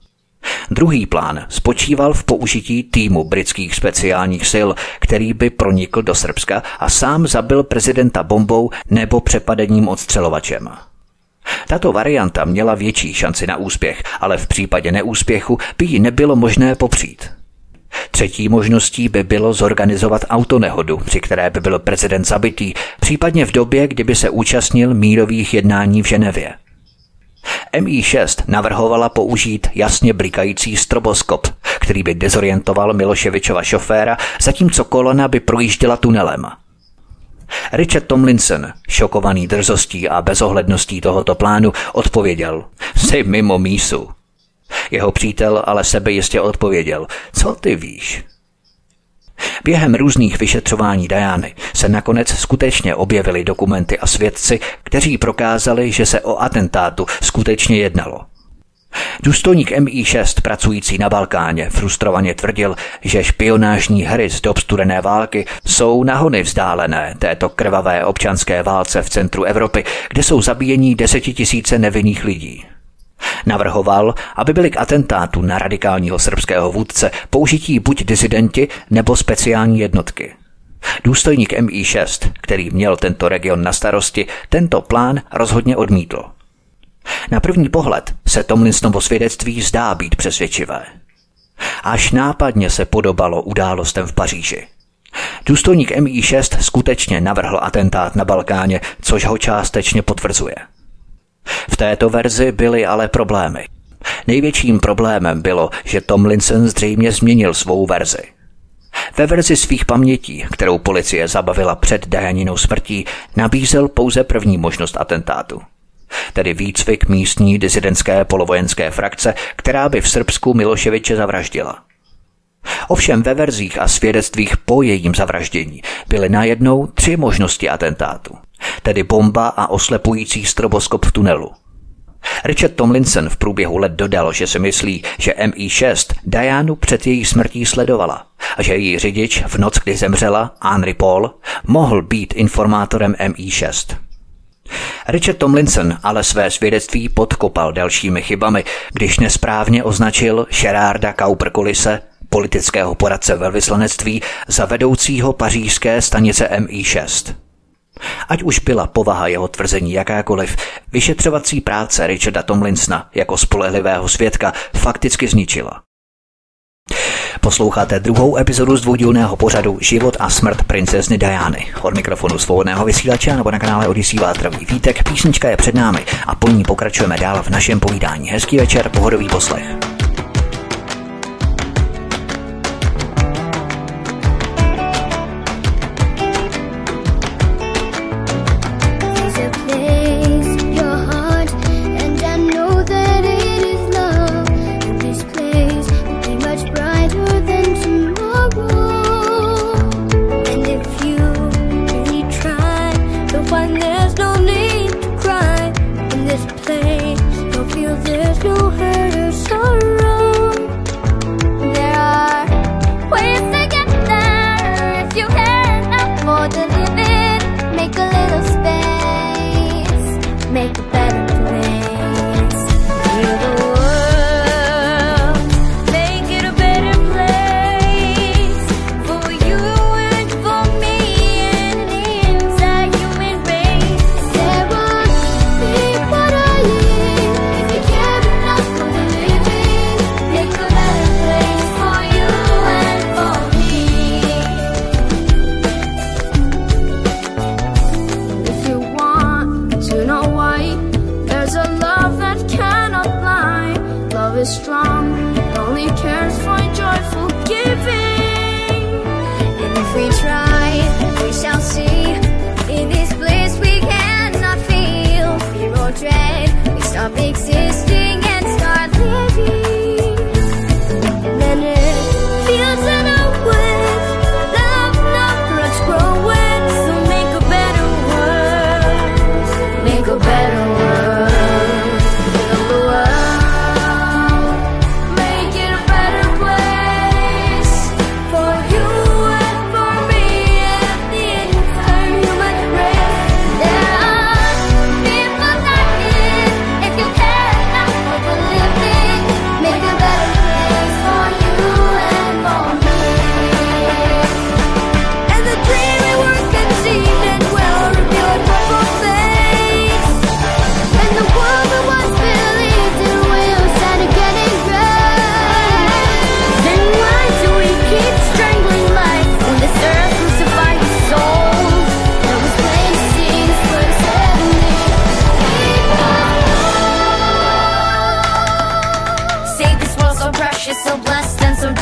Druhý plán spočíval v použití týmu britských speciálních sil, který by pronikl do Srbska a sám zabil prezidenta bombou nebo přepadením odstřelovačem. Tato varianta měla větší šanci na úspěch, ale v případě neúspěchu by ji nebylo možné popřít. Třetí možností by bylo zorganizovat autonehodu, při které by byl prezident zabitý, případně v době, kdyby se účastnil mírových jednání v Ženevě. M I šest navrhovala použít jasně blikající stroboskop, který by dezorientoval Miloševičova šoféra, zatímco kolona by projížděla tunelem. Richard Tomlinson, šokovaný drzostí a bezohledností tohoto plánu, odpověděl: "Jsi mimo mísu." Jeho přítel ale sebejistě odpověděl: "Co ty víš?" Během různých vyšetřování Diany se nakonec skutečně objevily dokumenty a svědci, kteří prokázali, že se o atentátu skutečně jednalo. Důstojník M I šest pracující na Balkáně frustrovaně tvrdil, že špionážní hry z dob studené války jsou na hony vzdálené této krvavé občanské válce v centru Evropy, kde jsou zabíjení desetitisíce nevinných lidí. Navrhoval, aby byli k atentátu na radikálního srbského vůdce použití buď disidenti nebo speciální jednotky. Důstojník M I šest, který měl tento region na starosti, tento plán rozhodně odmítl. Na první pohled se Tomlinsonovo svědectví zdá být přesvědčivé. Až nápadně se podobalo událostem v Paříži. Důstojník M I šest skutečně navrhl atentát na Balkáně, což ho částečně potvrzuje. V této verzi byly ale problémy. Největším problémem bylo, že Tomlinson zřejmě změnil svou verzi. Ve verzi svých pamětí, kterou policie zabavila před Dianinou smrtí, nabízel pouze první možnost atentátu. Tedy výcvik místní disidentské polovojenské frakce, která by v Srbsku Miloševiče zavraždila. Ovšem ve verzích a svědectvích po jejím zavraždění byly najednou tři možnosti atentátu, tedy bomba a oslepující stroboskop v tunelu. Richard Tomlinson v průběhu let dodal, že si myslí, že M I šest Dianu před její smrtí sledovala a že její řidič v noc, kdy zemřela, Henry Paul, mohl být informátorem M I šest. Richard Tomlinson ale své svědectví podkopal dalšími chybami, když nesprávně označil Gerarda Kauperkulise, politického poradce velvyslanectví, za vedoucího pařížské stanice M I šest. Ať už byla povaha jeho tvrzení jakákoliv, vyšetřovací práce Richarda Tomlinsona jako spolehlivého svědka fakticky zničila. Posloucháte druhou epizodu z dvoudílného pořadu Život a smrt princezny Diany. Od mikrofonu svobodného vysílače nebo na kanále Odyssey vás zdraví Vítek, písnička je před námi a po ní pokračujeme dál v našem povídání. Hezký večer, pohodový poslech. Feel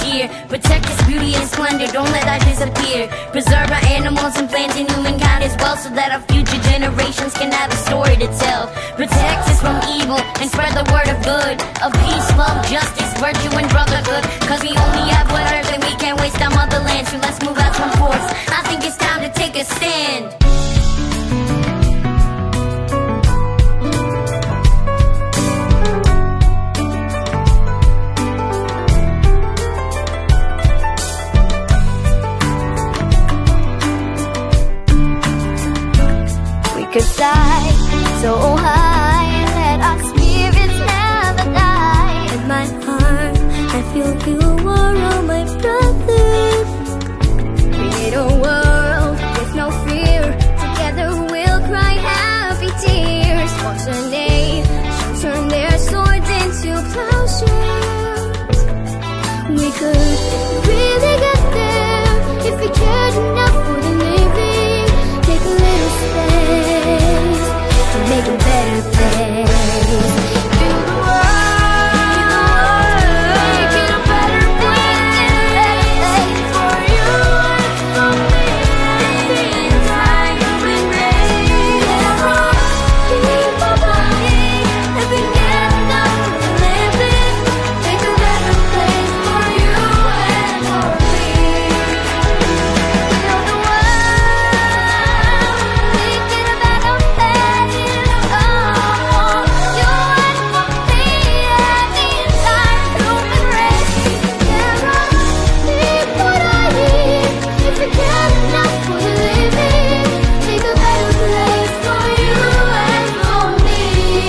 gear. Protect its beauty and splendor, don't let that disappear. Preserve our animals and plants and humankind as well, so that our future generations can have a story to tell. Protect us from evil and spread the word of good, of peace, love, justice, virtue, and brotherhood. Cause we only have one earth and we can't waste our motherland, so let's move as one force. I think it's time to take a stand. Could fly so high and let our spirits never die. In my heart, I feel you are all my brothers. Create a world with no fear. Together we'll cry happy tears. Watch a nation turn their swords into plowshares. We could really get there if we cared enough for the living. Take a little space to make a better place. Do the world, make it a better place for you and for me. In time and rain, keep our body and we get enough for living. Make a better place for you and for me. Build the world, make it a better place. Oh, you and for me, and the entire human race. Together, keep what I need. If we care enough for the living, make a better place for you and for me.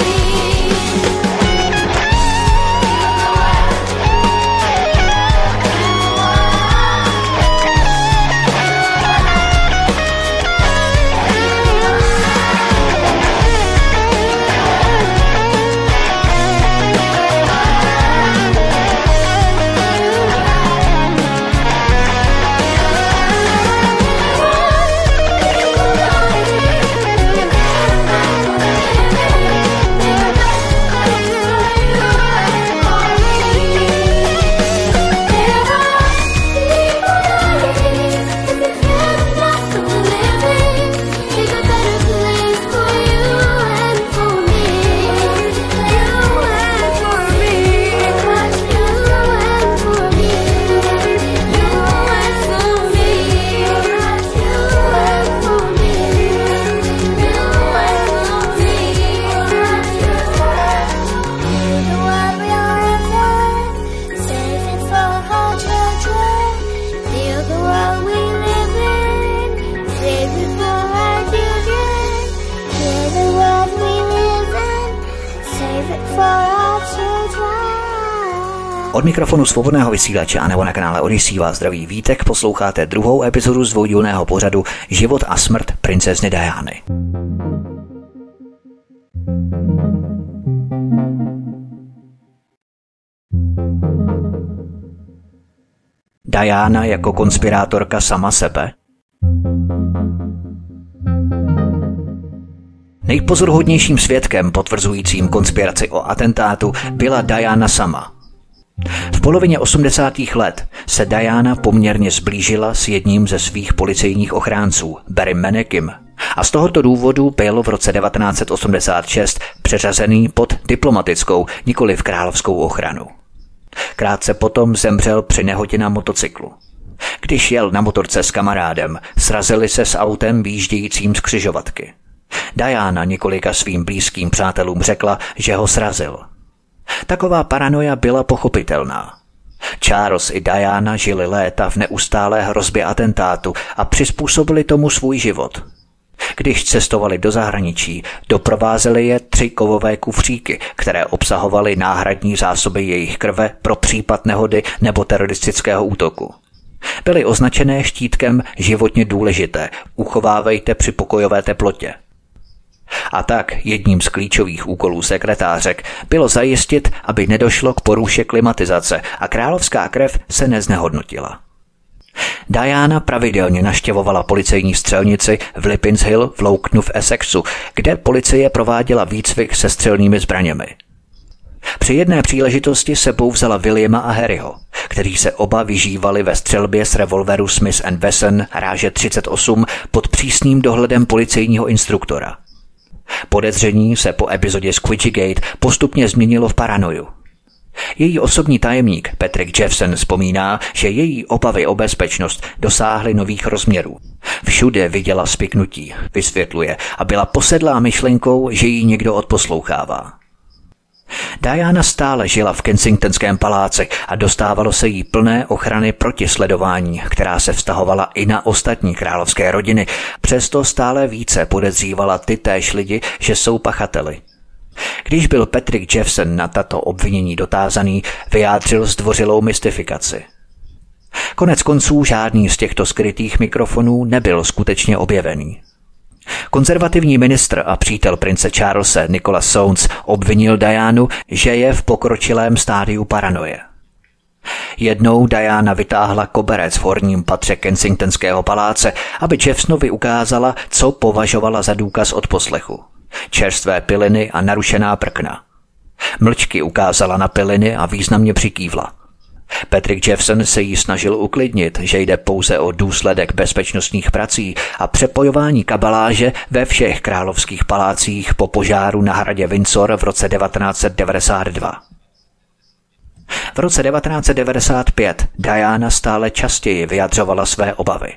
Od mikrofonu Svobodného vysílače a nebo na kanále Odyssey vás zdraví Vítek, posloucháte druhou epizodu z dvoudílného pořadu Život a smrt princezny Diany. Diana jako konspirátorka sama sebe? Nejpozoruhodnějším svědkem potvrzujícím konspiraci o atentátu byla Diana sama. V polovině osmdesátých let se Diana poměrně zblížila s jedním ze svých policejních ochránců, Barrym Manekim, a z tohoto důvodu byl v roce devatenáct set osmdesát šest přeřazený pod diplomatickou, nikoliv královskou ochranu. Krátce potom zemřel při nehodě na motocyklu. Když jel na motorce s kamarádem, srazili se s autem výjíždějícím z křižovatky. Diana několika svým blízkým přátelům řekla, že ho srazil. Taková paranoja byla pochopitelná. Charles i Diana žili léta v neustálé hrozbě atentátu a přizpůsobili tomu svůj život. Když cestovali do zahraničí, doprovázeli je tři kovové kufříky, které obsahovaly náhradní zásoby jejich krve pro případ nehody nebo teroristického útoku. Byly označené štítkem životně důležité, uchovávejte při pokojové teplotě. A tak jedním z klíčových úkolů sekretářek bylo zajistit, aby nedošlo k poruše klimatizace a královská krev se neznehodnotila. Diana pravidelně navštěvovala policejní střelnici v Lipins Hill v Louknu v Essexu, kde policie prováděla výcvik se střelnými zbraněmi. Při jedné příležitosti sebou vzala Williama a Harryho, kteří se oba vyžívali ve střelbě z revolveru Smith and Wesson ráže třicet osm pod přísným dohledem policejního instruktora. Podezření se po epizodě Squidgy Gate postupně změnilo v paranoju. Její osobní tajemník Patrick Jeffson vzpomíná, že její obavy o bezpečnost dosáhly nových rozměrů. Všude viděla spiknutí, vysvětluje, a byla posedlá myšlenkou, že jí někdo odposlouchává. Diana stále žila v Kensingtonském paláci a dostávalo se jí plné ochrany proti sledování, která se vztahovala i na ostatní královské rodiny, přesto stále více podezřívala ty též lidi, že jsou pachateli. Když byl Patrick Jeffson na tato obvinění dotázaný, vyjádřil zdvořilou mystifikaci. Konec konců žádný z těchto skrytých mikrofonů nebyl skutečně objevený. Konzervativní ministr a přítel prince Charlese Nicholas Soames obvinil Dianu, že je v pokročilém stádiu paranoje. Jednou Diana vytáhla koberec v horním patře Kensingtonského paláce, aby Jeffersonovi ukázala, co považovala za důkaz odposlechu. Čerstvé piliny a narušená prkna. Mlčky ukázala na piliny a významně přikývla. Patrick Jeffson se jí snažil uklidnit, že jde pouze o důsledek bezpečnostních prací a přepojování kabeláže ve všech královských palácích po požáru na hradě Windsor v roce devatenáct set devadesát dva. V roce devatenáct set devadesát pět Diana stále častěji vyjadřovala své obavy.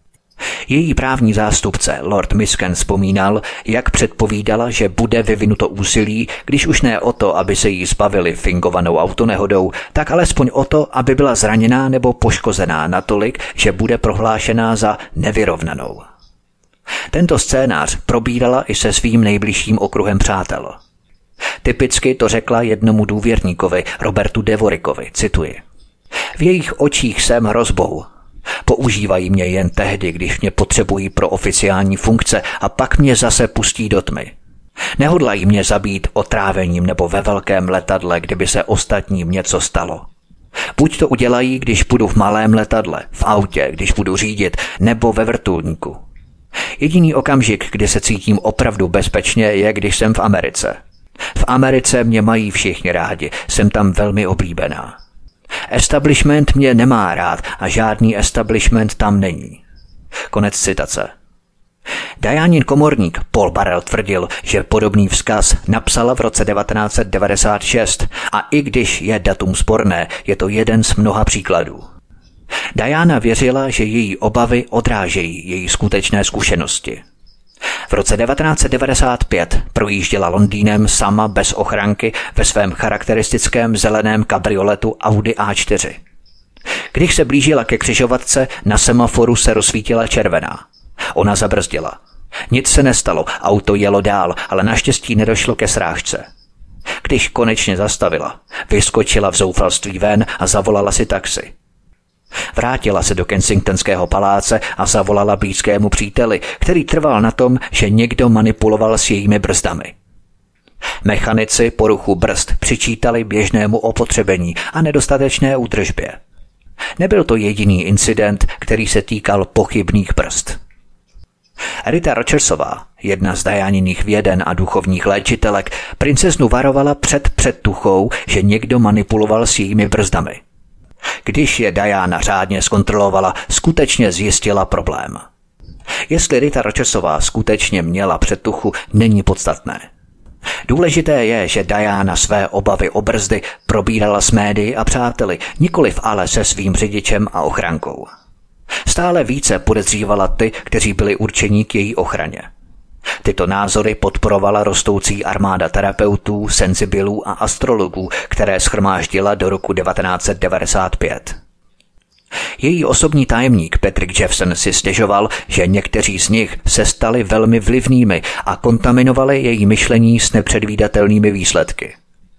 Její právní zástupce Lord Misken vzpomínal, jak předpovídala, že bude vyvinuto úsilí, když už ne o to, aby se jí zbavili fingovanou autonehodou, tak alespoň o to, aby byla zraněná nebo poškozená natolik, že bude prohlášená za nevyrovnanou. Tento scénář probírala i se svým nejbližším okruhem přátel. Typicky to řekla jednomu důvěrníkovi, Robertu Devorikovi, cituji. V jejich očích jsem hrozbou. Používají mě jen tehdy, když mě potřebují pro oficiální funkce a pak mě zase pustí do tmy. Nehodlají mě zabít otrávením nebo ve velkém letadle, kdyby se ostatním něco stalo. Buď to udělají, když budu v malém letadle, v autě, když budu řídit, nebo ve vrtulníku. Jediný okamžik, kdy se cítím opravdu bezpečně, je, když jsem v Americe. V Americe mě mají všichni rádi, jsem tam velmi oblíbená. Establishment mě nemá rád a žádný establishment tam není. Konec citace. Dianin komorník Paul Barrell tvrdil, že podobný vzkaz napsala v roce devatenáct set devadesát šest a i když je datum sporné, je to jeden z mnoha příkladů. Diana věřila, že její obavy odrážejí její skutečné zkušenosti. V roce devatenáct set devadesát pět projížděla Londýnem sama bez ochranky ve svém charakteristickém zeleném kabrioletu Audi A čtyři. Když se blížila ke křižovatce, na semaforu se rozsvítila červená. Ona zabrzdila. Nic se nestalo, auto jelo dál, ale naštěstí nedošlo ke srážce. Když konečně zastavila, vyskočila v zoufalství ven a zavolala si taxi. Vrátila se do Kensingtonského paláce a zavolala blízkému příteli, který trval na tom, že někdo manipuloval s jejími brzdami. Mechanici poruchu brzd přičítali běžnému opotřebení a nedostatečné údržbě. Nebyl to jediný incident, který se týkal pochybných brzd. Rita Rogersová, jedna z Dianiných věden a duchovních léčitelek, princeznu varovala před předtuchou, že někdo manipuloval s jejími brzdami. Když je Diana řádně zkontrolovala, skutečně zjistila problém. Jestli Rita Rogersová skutečně měla předtuchu, není podstatné. Důležité je, že Diana své obavy o brzdy probírala s médii a přáteli, nikoliv ale se svým řidičem a ochrankou. Stále více podezřívala ty, kteří byli určení k její ochraně. Tyto názory podporovala rostoucí armáda terapeutů, senzibilů a astrologů, které shromáždila do roku devatenáct set devadesát pět. Její osobní tajemník Patrick Jeffson si stěžoval, že někteří z nich se stali velmi vlivnými a kontaminovali její myšlení s nepředvídatelnými výsledky.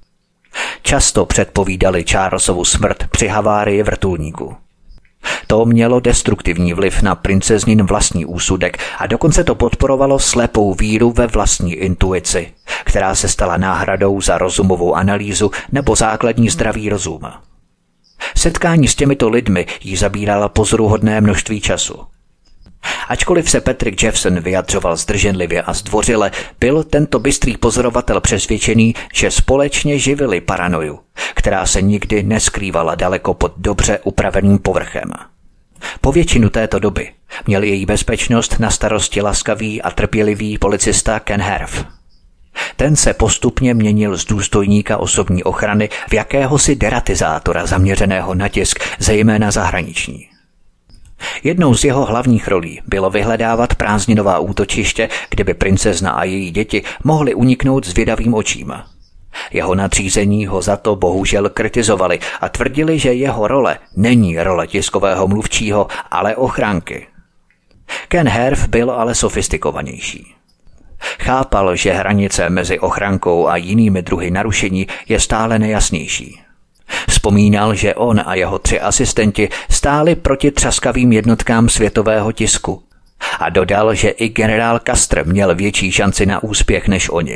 Často předpovídali Charlesovu smrt při havárii vrtulníku. To mělo destruktivní vliv na princeznin vlastní úsudek a dokonce to podporovalo slepou víru ve vlastní intuici, která se stala náhradou za rozumovou analýzu nebo základní zdravý rozum. Setkání s těmito lidmi jí zabírala pozoruhodné množství času. Ačkoliv se Patrick Jeffson vyjadřoval zdrženlivě a zdvořile, byl tento bystrý pozorovatel přesvědčený, že společně živili paranoju, která se nikdy neskrývala daleko pod dobře upraveným povrchem. Po většinu této doby měl její bezpečnost na starosti laskavý a trpělivý policista Ken Harf. Ten se postupně měnil z důstojníka osobní ochrany v jakéhosi deratizátora zaměřeného na tisk, zejména zahraniční. Jednou z jeho hlavních rolí bylo vyhledávat prázdninová útočiště, kde by princezna a její děti mohly uniknout zvědavým očím. Jeho nadřízení ho za to bohužel kritizovali a tvrdili, že jeho role není role tiskového mluvčího, ale ochránky. Ken Harf byl ale sofistikovanější. Chápal, že hranice mezi ochrankou a jinými druhy narušení je stále nejasnější. Vzpomínal, že on a jeho tři asistenti stáli proti třaskavým jednotkám světového tisku a dodal, že i generál Custer měl větší šanci na úspěch než oni.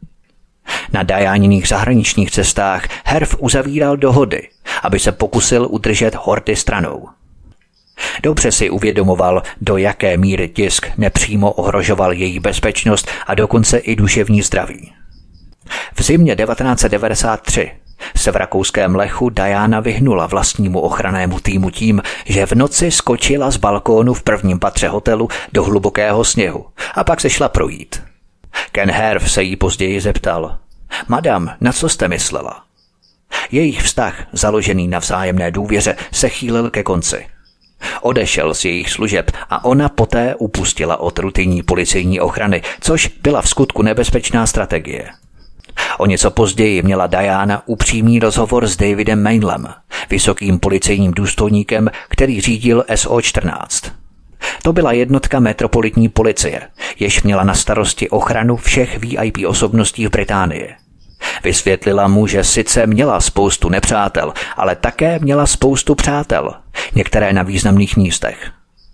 Na Dianiných zahraničních cestách Harf uzavíral dohody, aby se pokusil udržet Horty stranou. Dobře si uvědomoval, do jaké míry tisk nepřímo ohrožoval její bezpečnost a dokonce i duševní zdraví. V zimě devatenáct set devadesát tři se v rakouském Lechu Diana vyhnula vlastnímu ochrannému týmu tím, že v noci skočila z balkónu v prvním patře hotelu do hlubokého sněhu a pak se šla projít. Ken Harf se jí později zeptal: Madam, na co jste myslela? Jejich vztah, založený na vzájemné důvěře, se chýlil ke konci. Odešel z jejich služeb a ona poté upustila od rutinní policejní ochrany, což byla v skutku nebezpečná strategie. O něco později měla Diana upřímný rozhovor s Davidem Mainlem, vysokým policejním důstojníkem, který řídil S O čtrnáct. To byla jednotka metropolitní policie, jež měla na starosti ochranu všech V I P osobností v Británii. Vysvětlila mu, že sice měla spoustu nepřátel, ale také měla spoustu přátel, některé na významných místech.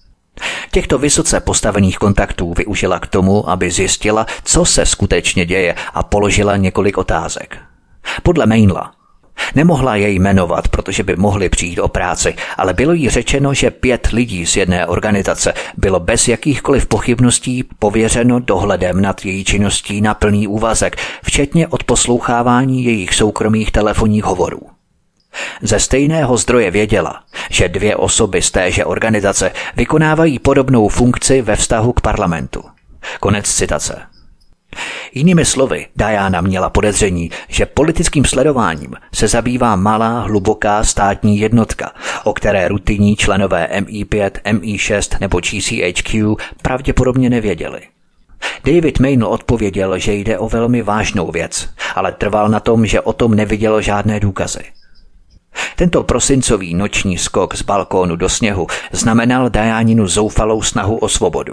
Těchto vysoce postavených kontaktů využila k tomu, aby zjistila, co se skutečně děje, a položila několik otázek. Podle Mainla nemohla jej jmenovat, protože by mohli přijít o práci, ale bylo jí řečeno, že pět lidí z jedné organizace bylo bez jakýchkoliv pochybností pověřeno dohledem nad její činností na plný úvazek, včetně odposlouchávání jejich soukromých telefonních hovorů. Ze stejného zdroje věděla, že dvě osoby z téže organizace vykonávají podobnou funkci ve vztahu k parlamentu. Konec citace. Jinými slovy, Diana měla podezření, že politickým sledováním se zabývá malá, hluboká státní jednotka, o které rutinní členové M I pět, M I šest nebo G C H Q pravděpodobně nevěděli. David Mainl odpověděl, že jde o velmi vážnou věc, ale trval na tom, že o tom neviděl žádné důkazy. Tento prosincový noční skok z balkónu do sněhu znamenal Dianinu zoufalou snahu o svobodu.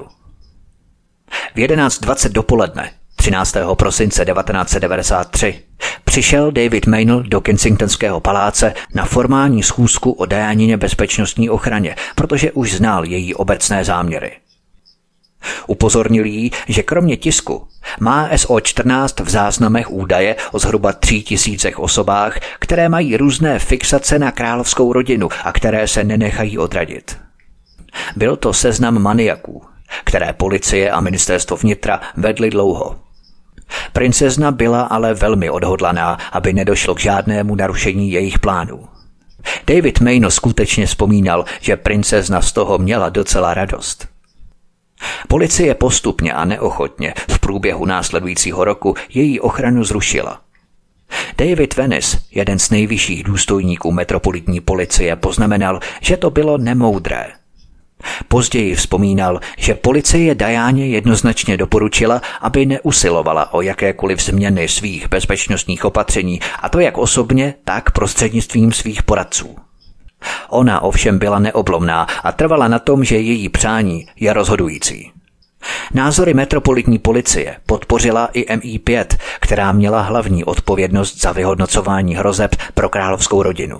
V jedenáct dvacet dopoledne třináctého prosince devatenáct set devadesát tři přišel David Mainl do Kensingtonského paláce na formální schůzku o Dianině bezpečnostní ochraně, protože už znal její obecné záměry. Upozornil jí, že kromě tisku má S O čtrnáct v záznamech údaje o zhruba tří tisícech osobách, které mají různé fixace na královskou rodinu a které se nenechají odradit. Byl to seznam maniaků, které policie a ministerstvo vnitra vedly dlouho. Princezna byla ale velmi odhodlaná, aby nedošlo k žádnému narušení jejich plánů. David Mainl skutečně vzpomínal, že princezna z toho měla docela radost. Policie postupně a neochotně v průběhu následujícího roku její ochranu zrušila. David Venice, jeden z nejvyšších důstojníků metropolitní policie, poznamenal, že to bylo nemoudré. Později vzpomínal, že policie Dianě jednoznačně doporučila, aby neusilovala o jakékoliv změny svých bezpečnostních opatření, a to jak osobně, tak prostřednictvím svých poradců. Ona ovšem byla neoblomná a trvala na tom, že její přání je rozhodující. Názory metropolitní policie podpořila i M I pět, která měla hlavní odpovědnost za vyhodnocování hrozeb pro královskou rodinu.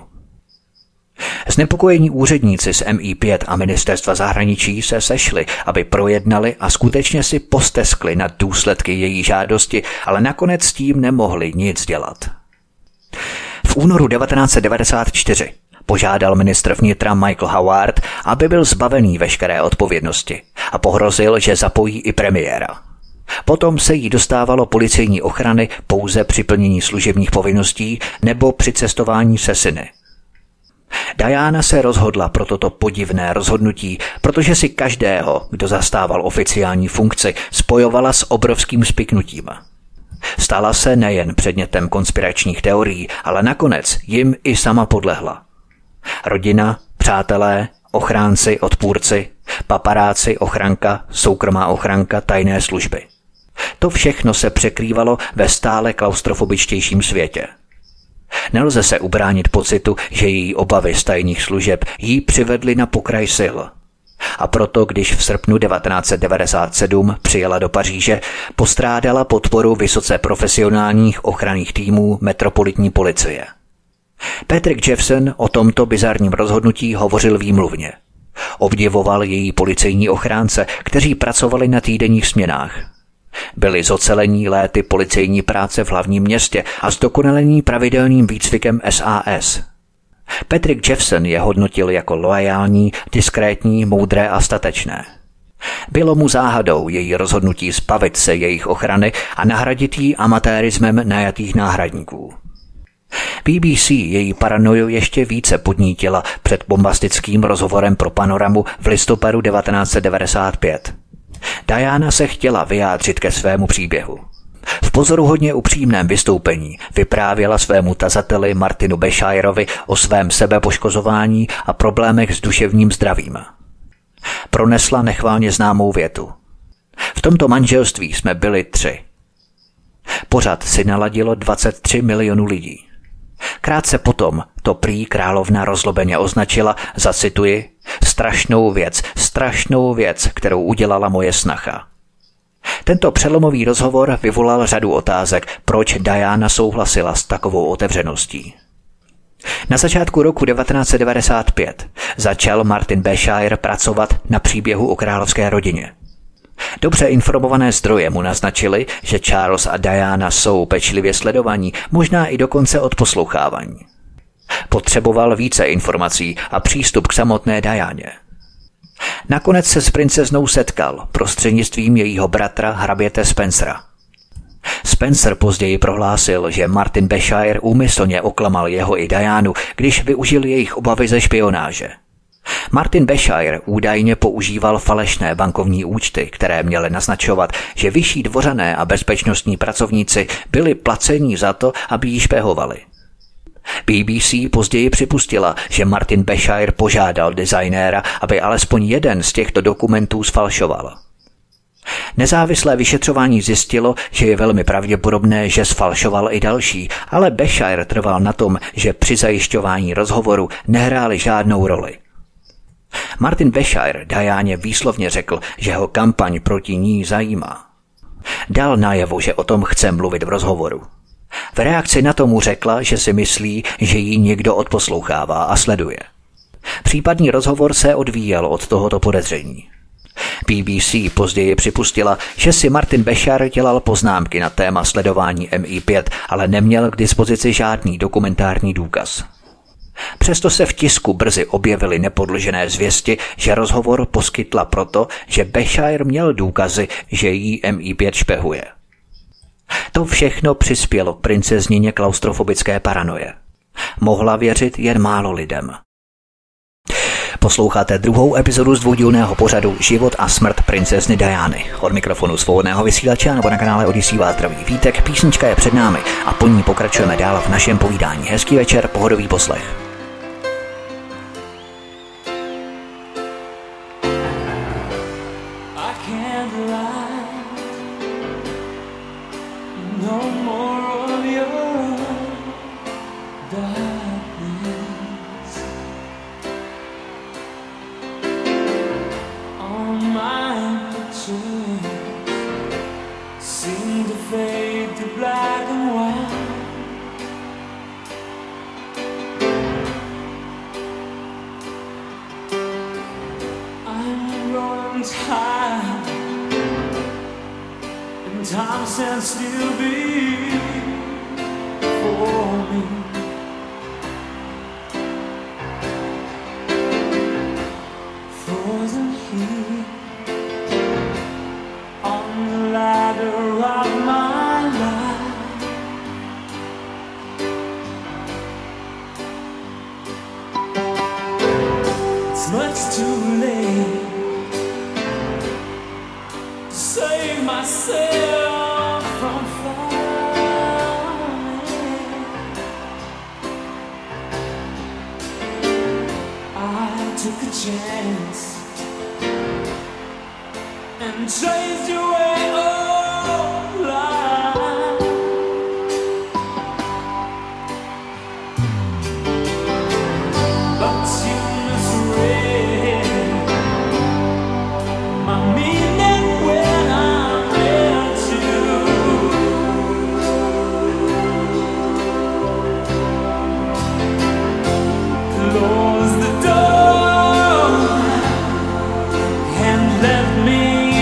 Znepokojení úředníci z M I pět a ministerstva zahraničí se sešli, aby projednali a skutečně si posteskli nad důsledky její žádosti, ale nakonec s tím nemohli nic dělat. V únoru devatenáct set devadesát čtyři Požádal ministr vnitra Michael Howard, aby byl zbavený veškeré odpovědnosti a pohrozil, že zapojí i premiéra. Potom se jí dostávalo policejní ochrany pouze při plnění služebních povinností nebo při cestování se syny. Diana se rozhodla pro toto podivné rozhodnutí, protože si každého, kdo zastával oficiální funkci, spojovala s obrovským spiknutím. Stala se nejen předmětem konspiračních teorií, ale nakonec jim i sama podlehla. Rodina, přátelé, ochránci, odpůrci, paparáci, ochranka, soukromá ochranka, tajné služby. To všechno se překrývalo ve stále klaustrofobičtějším světě. Nelze se ubránit pocitu, že její obavy z tajných služeb jí přivedly na pokraj sil. A proto, když v srpnu devatenáct set devadesát sedm přijela do Paříže, postrádala podporu vysoce profesionálních ochranných týmů metropolitní policie. Patrick Jeffson o tomto bizarním rozhodnutí hovořil výmluvně. Obdivoval její policejní ochránce, kteří pracovali na týdenních směnách. Byli zocelení léty policejní práce v hlavním městě a zdokonalení pravidelným výcvikem S A S. Patrick Jeffson je hodnotil jako loajální, diskrétní, moudré a statečné. Bylo mu záhadou její rozhodnutí zbavit se jejich ochrany a nahradit ji amatérismem najatých náhradníků. B B C její paranoju ještě více podnítila před bombastickým rozhovorem pro Panoramu v listopadu devatenáct set devadesát pět. Diana se chtěla vyjádřit ke svému příběhu. V pozoruhodně upřímném vystoupení vyprávěla svému tazateli Martinu Beshireovi o svém sebepoškozování a problémech s duševním zdravím. Pronesla nechválně známou větu. V tomto manželství jsme byli tři. Pořad si naladilo dvacet tři milionů lidí. Krátce potom to prý královna rozlobeně označila za, cituji, strašnou věc, strašnou věc, kterou udělala moje snacha. Tento přelomový rozhovor vyvolal řadu otázek, proč Diana souhlasila s takovou otevřeností. Na začátku roku devatenáct set devadesát pět začal Martin Beshire pracovat na příběhu o královské rodině. Dobře informované zdroje mu naznačili, že Charles a Diana jsou pečlivě sledovaní, možná i dokonce odposlouchávání. Potřeboval více informací a přístup k samotné Dianě. Nakonec se s princeznou setkal prostřednictvím jejího bratra hraběte Spencera. Spencer později prohlásil, že Martin Beshire úmyslně oklamal jeho i Dianu, když využil jejich obavy ze špionáže. Martin Beshire údajně používal falešné bankovní účty, které měly naznačovat, že vyšší dvořané a bezpečnostní pracovníci byli placení za to, aby jí špehovali. B B C později připustila, že Martin Beshire požádal designéra, aby alespoň jeden z těchto dokumentů sfalšoval. Nezávislé vyšetřování zjistilo, že je velmi pravděpodobné, že sfalšoval i další, ale Beshire trval na tom, že při zajišťování rozhovoru nehráli žádnou roli. Martin Beshire Dianě výslovně řekl, že ho kampaň proti ní zajímá. Dal najevo, že o tom chce mluvit v rozhovoru. V reakci na to mu řekla, že si myslí, že ji někdo odposlouchává a sleduje. Případný rozhovor se odvíjel od tohoto podezření. B B C později připustila, že si Martin Beshire dělal poznámky na téma sledování M I pět, ale neměl k dispozici žádný dokumentární důkaz. Přesto se v tisku brzy objevily nepodložené zvěsti, že rozhovor poskytla proto, že Beshire měl důkazy, že jí M I pět špehuje. To všechno přispělo k princeznině klaustrofobické paranoje. Mohla věřit jen málo lidem. Posloucháte druhou epizodu z dvoudílného pořadu Život a smrt princezny Diany. Od mikrofonu svobodného vysílače nebo na kanále Odyssey vás zdraví Vítek, písnička je před námi a po ní pokračujeme dál v našem povídání. Hezký večer, pohodový poslech. Time stands still before me. it's much too late to save myself from falling. I took a chance and chased you away all life. But you misread my meaning when I met you. Close the door and let me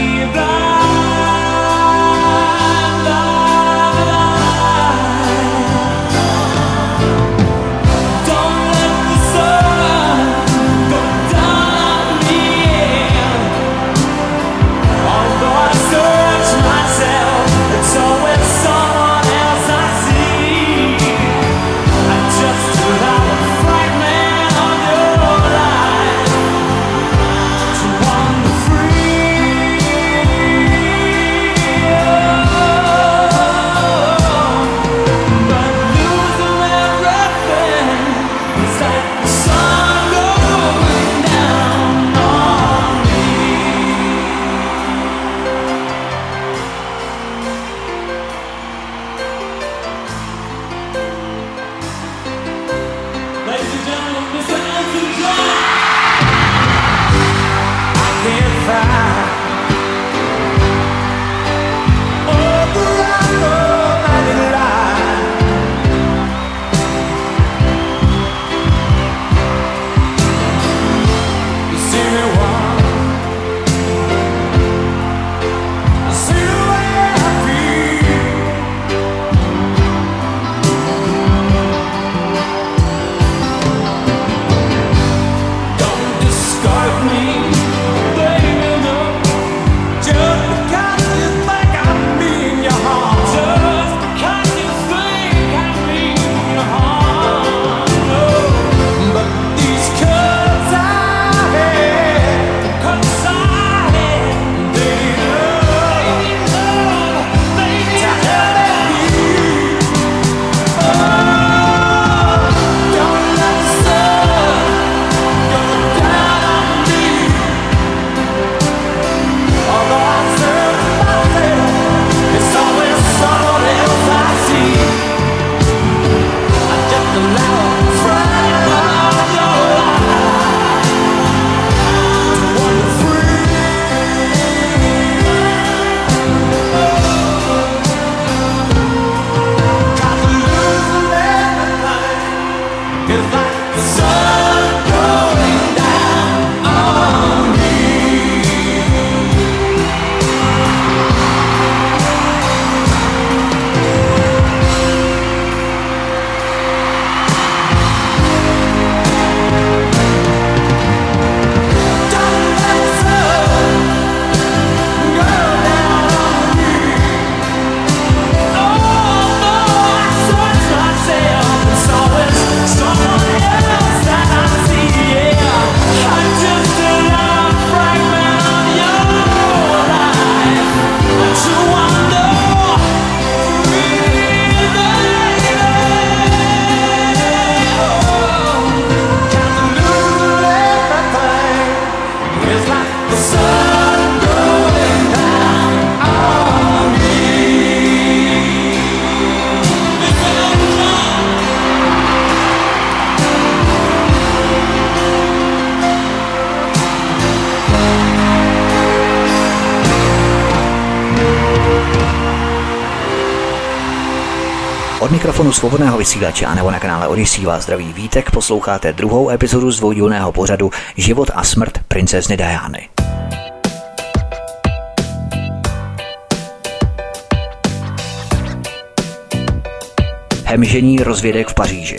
Od mikrofonu Svobodného vysílače a nebo na kanále Odyssey vás zdraví Vítek, posloucháte druhou epizodu z dvoudílného pořadu Život a smrt princezny Diany. Hemžení rozvědek v Paříži.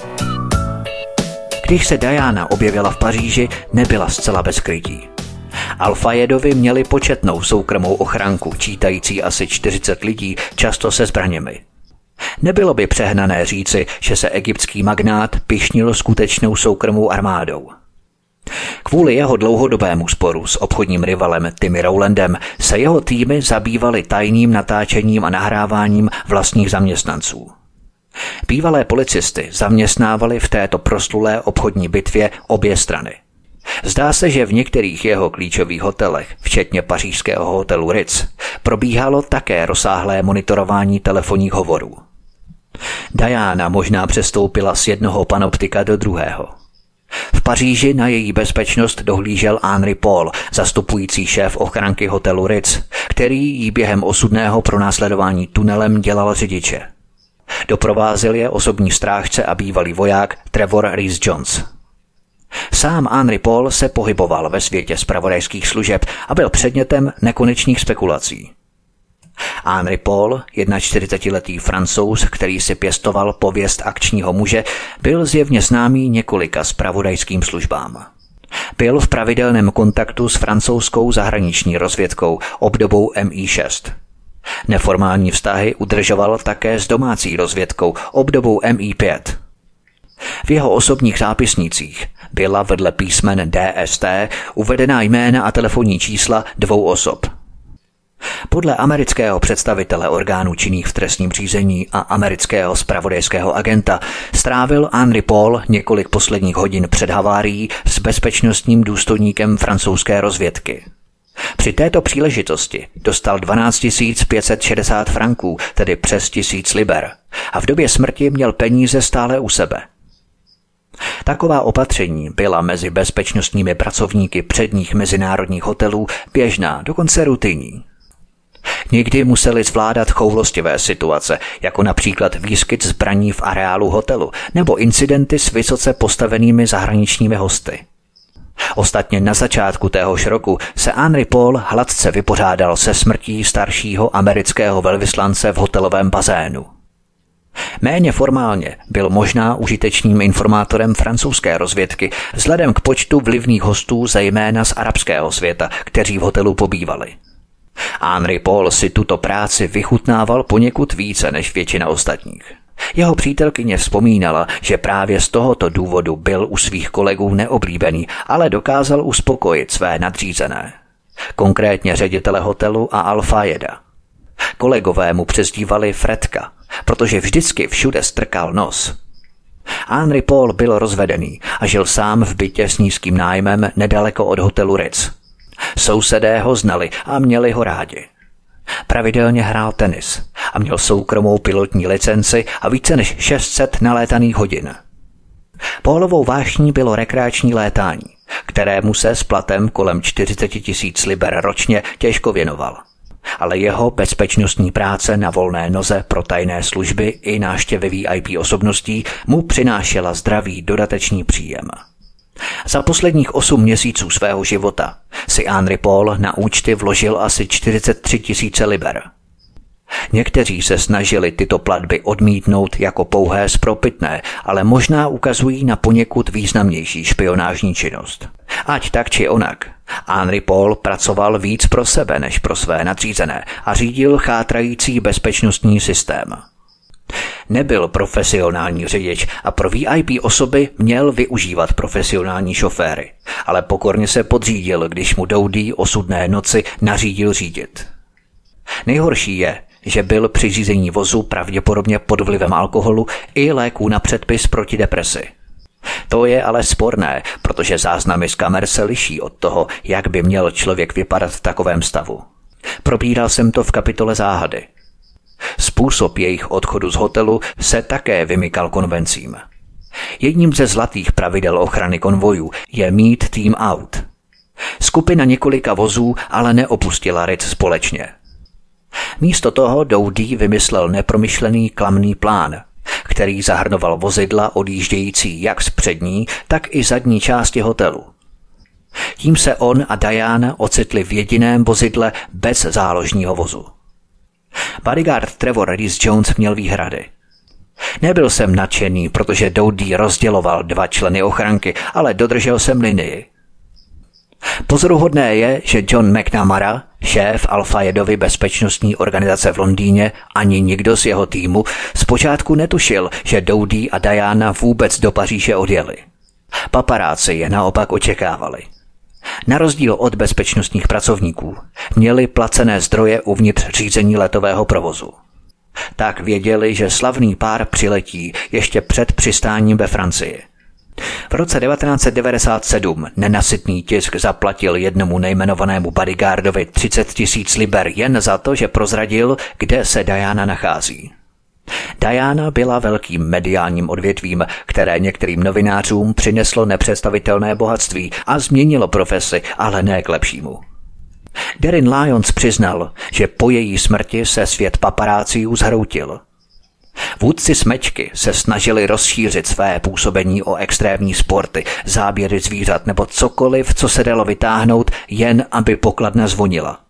Když se Diana objevila v Paříži, nebyla zcela bez krytí. Al-Fayedovi měli početnou soukromou ochranku, čítající asi čtyřicet lidí, často se zbraněmi. Nebylo by přehnané říci, že se egyptský magnát pyšnil skutečnou soukromou armádou. Kvůli jeho dlouhodobému sporu s obchodním rivalem Timmy Rowlandem se jeho týmy zabývaly tajným natáčením a nahráváním vlastních zaměstnanců. Bývalé policisty zaměstnávali v této proslulé obchodní bitvě obě strany. Zdá se, že v některých jeho klíčových hotelech, včetně pařížského hotelu Ritz, probíhalo také rozsáhlé monitorování telefonních hovorů. Diana možná přestoupila z jednoho panoptika do druhého. V Paříži na její bezpečnost dohlížel Henry Paul, zastupující šéf ochranky hotelu Ritz, který jí během osudného pronásledování tunelem dělal řidiče. Doprovázel je osobní strážce a bývalý voják Trevor Rhys-Jones. Sám Henry Paul se pohyboval ve světě zpravodajských služeb a byl předmětem nekonečných spekulací. Henry Paul, čtyřicetiletý Francouz, který si pěstoval pověst akčního muže, byl zjevně známý několika zpravodajským službám. Byl v pravidelném kontaktu s francouzskou zahraniční rozvědkou obdobou M I šest. Neformální vztahy udržoval také s domácí rozvědkou obdobou M I pět. V jeho osobních zápisnících byla vedle písmen D S T uvedená jména a telefonní čísla dvou osob. Podle amerického představitele orgánů činných v trestním řízení a amerického zpravodajského agenta strávil Henry Paul několik posledních hodin před havárií s bezpečnostním důstojníkem francouzské rozvědky. Při této příležitosti dostal dvanáct tisíc pět set šedesát franků, tedy přes tisíc liber, a v době smrti měl peníze stále u sebe. Taková opatření byla mezi bezpečnostními pracovníky předních mezinárodních hotelů běžná, dokonce rutinní. Někdy museli zvládat choulostivé situace, jako například výskyt zbraní v areálu hotelu nebo incidenty s vysoce postavenými zahraničními hosty. Ostatně na začátku téhož roku se Henry Paul hladce vypořádal se smrtí staršího amerického velvyslance v hotelovém bazénu. Méně formálně byl možná užitečným informátorem francouzské rozvědky vzhledem k počtu vlivných hostů zejména z arabského světa, kteří v hotelu pobývali. Henry Paul si tuto práci vychutnával poněkud více než většina ostatních. Jeho přítelkyně vzpomínala, že právě z tohoto důvodu byl u svých kolegů neoblíbený, ale dokázal uspokojit své nadřízené. Konkrétně ředitele hotelu a Al-Fayeda. Kolegové mu přezdívali Fredka, protože vždycky všude strkal nos. Henry Paul byl rozvedený a žil sám v bytě s nízkým nájmem nedaleko od hotelu Ritz. Sousedé ho znali a měli ho rádi. Pravidelně hrál tenis a měl soukromou pilotní licenci a více než šest set nalétaných hodin. Paulovou vášní bylo rekreační létání, kterému se s platem kolem čtyřicet tisíc liber ročně těžko věnoval. Ale jeho bezpečnostní práce na volné noze pro tajné služby i návštěvy V I P osobností mu přinášela zdravý dodatečný příjem. Za posledních osm měsíců svého života si Henry Paul na účty vložil asi čtyřicet tři tisíce liber. Někteří se snažili tyto platby odmítnout jako pouhé spropitné, ale možná ukazují na poněkud významnější špionážní činnost. Ať tak či onak, Henry Paul pracoval víc pro sebe než pro své nadřízené a řídil chátrající bezpečnostní systém. Nebyl profesionální řidič a pro V I P osoby měl využívat profesionální šoféry, ale pokorně se podřídil, když mu Dowdy osudné noci nařídil řídit. Nejhorší je, že byl při řízení vozu pravděpodobně pod vlivem alkoholu i léků na předpis proti depresi. To je ale sporné, protože záznamy z kamer se liší od toho, jak by měl člověk vypadat v takovém stavu. Probíral jsem to v kapitole Záhady. Způsob jejich odchodu z hotelu se také vymykal konvencím. Jedním ze zlatých pravidel ochrany konvojů je mít team out. Skupina několika vozů ale neopustila Ritz společně. Místo toho Dowdy vymyslel nepromyšlený klamný plán, který zahrnoval vozidla odjíždějící jak z přední, tak i zadní části hotelu. Tím se on a Diana ocitli v jediném vozidle bez záložního vozu. Bodyguard Trevor Rhys-Jones měl výhrady. Nebyl jsem nadšený, protože Dowdy rozděloval dva členy ochranky, ale dodržel jsem linii. Pozoruhodné je, že John McNamara, šéf Al-Fayedovy bezpečnostní organizace v Londýně, ani nikdo z jeho týmu zpočátku netušil, že Dodi a Diana vůbec do Paříže odjeli. Paparáci je naopak očekávali. Na rozdíl od bezpečnostních pracovníků měli placené zdroje uvnitř řízení letového provozu. Tak věděli, že slavný pár přiletí ještě před přistáním ve Francii. V roce devatenáct set devadesát sedm nenasytný tisk zaplatil jednomu nejmenovanému bodyguardovi třicet tisíc liber jen za to, že prozradil, kde se Diana nachází. Diana byla velkým mediálním odvětvím, které některým novinářům přineslo nepředstavitelné bohatství a změnilo profesi, ale ne k lepšímu. Darren Lyons přiznal, že po její smrti se svět paparáciů zhroutil. Vůdci smečky se snažili rozšířit své působení o extrémní sporty, záběry zvířat nebo cokoliv, co se dalo vytáhnout, jen aby pokladna zvonila.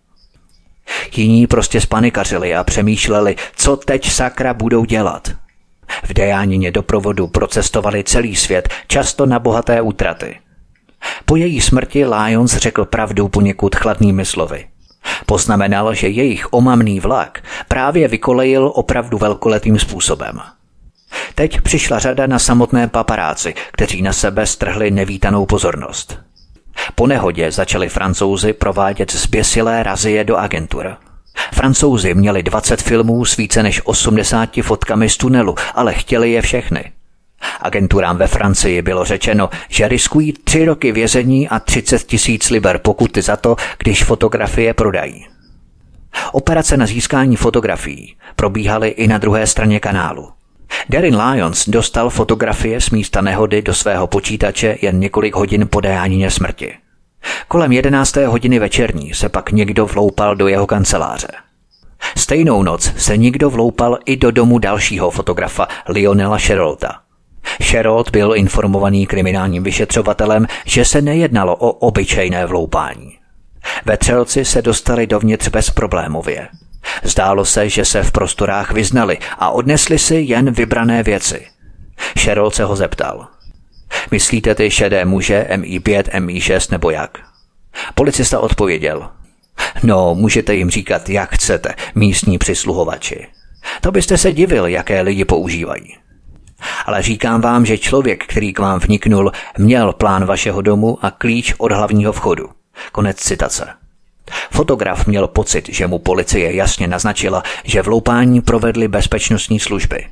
Jiní prostě spanikařili a přemýšleli, co teď sakra budou dělat. V Dianině doprovodu procestovali celý svět, často na bohaté útraty. Po její smrti Lyons řekl pravdu poněkud chladnými slovy. Poznamenal, že jejich omamný vlak právě vykolejil opravdu velkoletým způsobem. Teď přišla řada na samotné paparáci, kteří na sebe strhli nevítanou pozornost. Po nehodě začali Francouzi provádět zběsilé razie do agentur. Francouzi měli dvacet filmů s více než osmdesáti fotkami z tunelu, ale chtěli je všechny. Agenturám ve Francii bylo řečeno, že riskují tři roky vězení a třicet tisíc liber pokuty za to, když fotografie prodají. Operace na získání fotografií probíhaly i na druhé straně kanálu. Darren Lyons dostal fotografie z místa nehody do svého počítače jen několik hodin po Dianině smrti. Kolem jedenácté hodiny večerní se pak někdo vloupal do jeho kanceláře. Stejnou noc se někdo vloupal i do domu dalšího fotografa Lionela Sherolta. Sherold byl informovaný kriminálním vyšetřovatelem, že se nejednalo o obyčejné vloupání. Vetřelci se dostali dovnitř bezproblémově. Zdálo se, že se v prostorách vyznali a odnesli si jen vybrané věci. Sherold se ho zeptal. Myslíte ty šedé muže M I pět, M I šest nebo jak? Policista odpověděl. No, můžete jim říkat, jak chcete, místní přisluhovači. To byste se divil, jaké lidi používají. Ale říkám vám, že člověk, který k vám vniknul, měl plán vašeho domu a klíč od hlavního vchodu. Konec citace. Fotograf měl pocit, že mu policie jasně naznačila, že vloupání provedly bezpečnostní služby.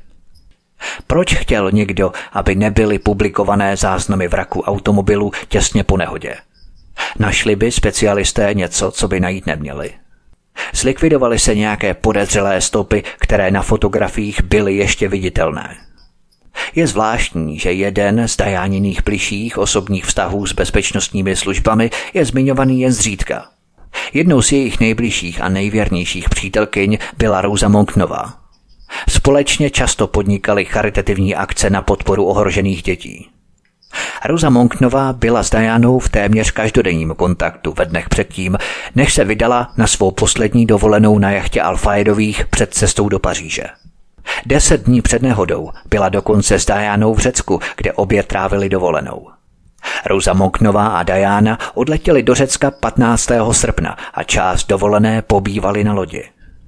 Proč chtěl někdo, aby nebyly publikované záznamy vraku automobilu těsně po nehodě? Našli by specialisté něco, co by najít neměli. Zlikvidovaly se nějaké podezřelé stopy, které na fotografiích byly ještě viditelné. Je zvláštní, že jeden z Dianiných bližších osobních vztahů s bezpečnostními službami je zmiňovaný jen zřídka. Jednou z jejich nejbližších a nejvěrnějších přítelkyň byla Rosa Moncknová. Společně často podnikali charitativní akce na podporu ohrožených dětí. Rosa Moncknová byla s Dianou v téměř každodenním kontaktu ve dnech předtím, než se vydala na svou poslední dovolenou na jachtě Al-Fayedových před cestou do Paříže. Deset dní před nehodou byla dokonce s Dianou v Řecku, kde obě trávili dovolenou. Rosa Moncknová a Diana odletěli do Řecka patnáctého srpna a část dovolené pobývali na lodi.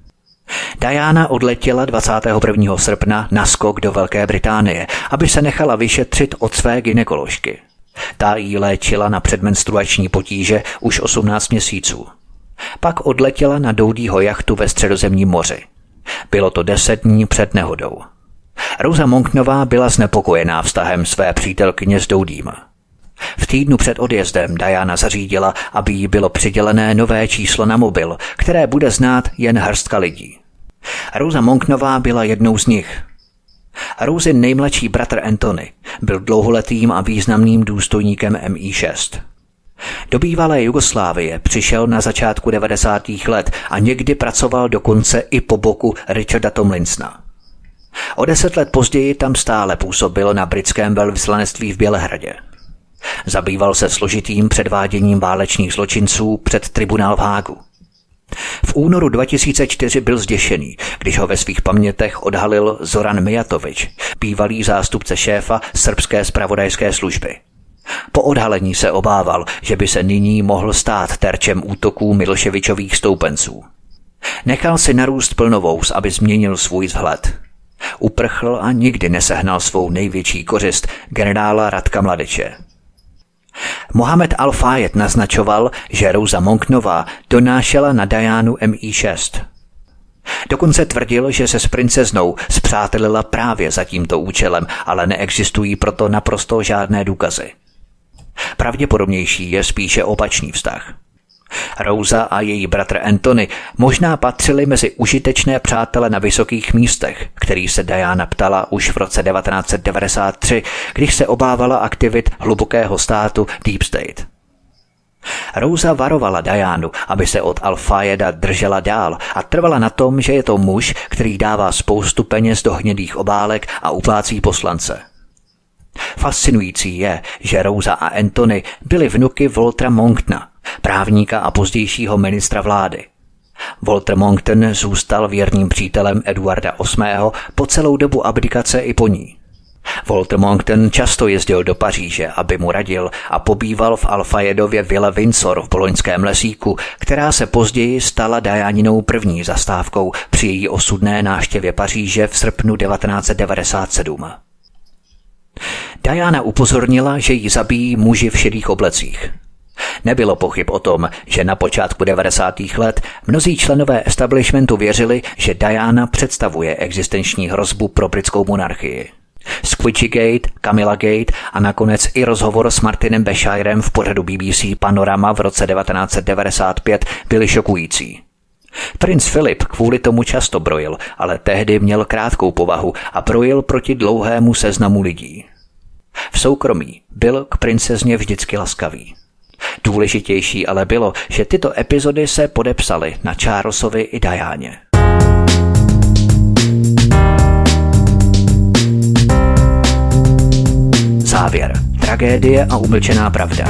Diana odletěla dvacátého prvního srpna na skok do Velké Británie, aby se nechala vyšetřit od své gynekoložky. Ta jí léčila na předmenstruační potíže už osmnáct měsíců. Pak odletěla na Dodiho jachtu ve Středozemním moři. Bylo to deset dní před nehodou. Rosa Moncknová byla znepokojená vztahem své přítelkyně s Dodím. V týdnu před odjezdem Diana zařídila, aby jí bylo přidělené nové číslo na mobil, které bude znát jen hrstka lidí. Rosa Moncknová byla jednou z nich. Rosin nejmladší bratr Anthony byl dlouholetým a významným důstojníkem M I šest. Do bývalé Jugoslávie přišel na začátku devadesátých let a někdy pracoval dokonce i po boku Richarda Tomlinsona. O deset let později tam stále působil na britském velvyslanectví v Bělehradě. Zabýval se složitým předváděním válečných zločinců před tribunál v Hágu. V únoru dva tisíce čtyři byl zděšený, když ho ve svých pamětech odhalil Zoran Mijatović, bývalý zástupce šéfa srbské zpravodajské služby. Po odhalení se obával, že by se nyní mohl stát terčem útoků Miloševičových stoupenců. Nechal si narůst plnovous, aby změnil svůj vzhled. Uprchl a nikdy nesehnal svou největší kořist, generála Radka Mladeče. Mohamed Al-Fayed naznačoval, že Rosa Moncknová donášela na Dianu M I šest. Dokonce tvrdil, že se s princeznou spřátelila právě za tímto účelem, ale neexistují proto naprosto žádné důkazy. Pravděpodobnější je spíše opačný vztah. Rosa a její bratr Anthony možná patřili mezi užitečné přátele na vysokých místech, který se Diana ptala už v roce devatenáct set devadesát tři, když se obávala aktivit hlubokého státu Deep State. Rosa varovala Dianu, aby se od Al-Fayeda držela dál a trvala na tom, že je to muž, který dává spoustu peněz do hnědých obálek a uplácí poslance. Fascinující je, že Rosa a Anthony byli vnuky Waltera Monktona, právníka a pozdějšího ministra vlády. Walter Monckton zůstal věrným přítelem Eduarda osmého po celou dobu abdikace i po ní. Walter Monckton často jezdil do Paříže, aby mu radil, a pobýval v Al-Fayedově vile Windsor v Boloňském lesíku, která se později stala Dianinou první zastávkou při její osudné návštěvě Paříže v srpnu devatenáct set devadesát sedm. Diana upozornila, že ji zabijí muži v šedých oblecích. Nebylo pochyb o tom, že na počátku devadesátých let mnozí členové establishmentu věřili, že Diana představuje existenční hrozbu pro britskou monarchii. Squidgygate, Camilla Gate a nakonec i rozhovor s Martinem Bashirem v pořadu B B C Panorama v roce devatenáct set devadesát pět byly šokující. Princ Philip kvůli tomu často brojil, ale tehdy měl krátkou povahu a brojil proti dlouhému seznamu lidí. V soukromí byl k princezně vždycky laskavý. Důležitější ale bylo, že tyto epizody se podepsaly na Charlesovi i Dianě. Závěr. Tragédie a umlčená pravda.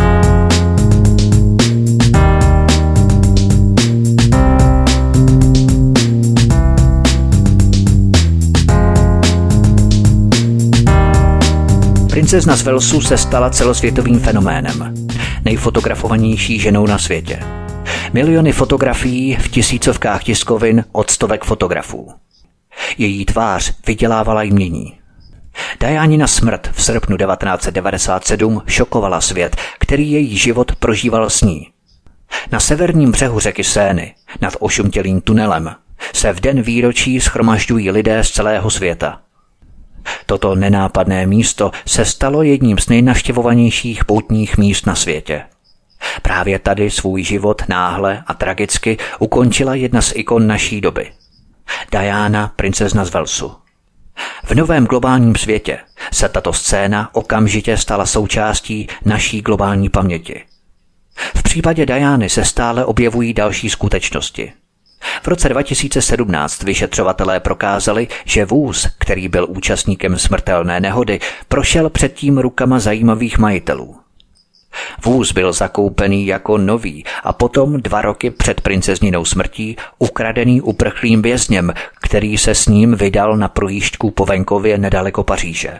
Princezna z Walesu se stala celosvětovým fenoménem. Nejfotografovanější ženou na světě. Miliony fotografií v tisícovkách tiskovin od stovek fotografů. Její tvář vydělávala jmění. Dianina smrt v srpnu devatenáct set devadesát sedm šokovala svět, který její život prožíval s ní. Na severním břehu řeky Seiny, nad ošuntělým tunelem, se v den výročí shromažďují lidé z celého světa. Toto nenápadné místo se stalo jedním z nejnavštěvovanějších poutních míst na světě. Právě tady svůj život náhle a tragicky ukončila jedna z ikon naší doby. Diana, princezna z Walesu. V novém globálním světě se tato scéna okamžitě stala součástí naší globální paměti. V případě Diany se stále objevují další skutečnosti. V roce dva tisíce sedmnáct vyšetřovatelé prokázali, že vůz, který byl účastníkem smrtelné nehody, prošel předtím rukama zajímavých majitelů. Vůz byl zakoupený jako nový a potom dva roky před princezninou smrtí ukradený uprchlým vězněm, který se s ním vydal na projížďku po venkově nedaleko Paříže.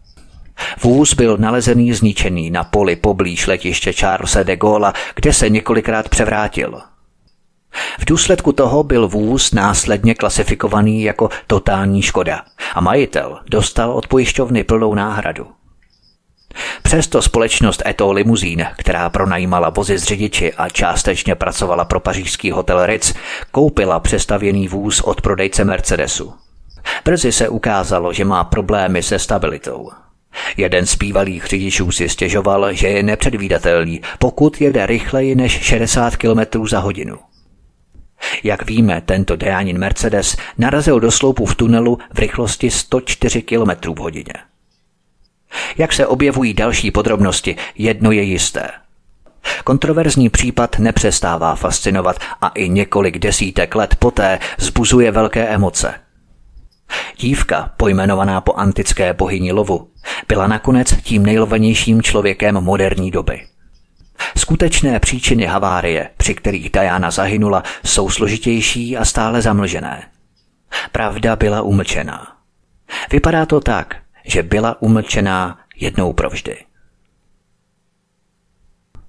Vůz byl nalezený zničený na poli poblíž letiště Charlese de Gaulla, kde se několikrát převrátil. V důsledku toho byl vůz následně klasifikovaný jako totální škoda a majitel dostal od pojišťovny plnou náhradu. Přesto společnost Eto Limuzín, která pronajímala vozy s řidiči a částečně pracovala pro pařížský hotel Ritz, koupila přestavěný vůz od prodejce Mercedesu. Brzy se ukázalo, že má problémy se stabilitou. Jeden z bývalých řidičů si stěžoval, že je nepředvídatelný, pokud jede rychleji než šedesát kilometrů za hodinu. Jak víme, tento Dianin Mercedes narazil do sloupu v tunelu v rychlosti sto čtyři kilometrů v hodině. Jak se objevují další podrobnosti, jedno je jisté. Kontroverzní případ nepřestává fascinovat a i několik desítek let poté vzbuzuje velké emoce. Dívka, pojmenovaná po antické bohyni lovu, byla nakonec tím nejlovenějším člověkem moderní doby. Skutečné příčiny havárie, při kterých Diana zahynula, jsou složitější a stále zamlžené. Pravda byla umlčená. Vypadá to tak, že byla umlčená jednou provždy.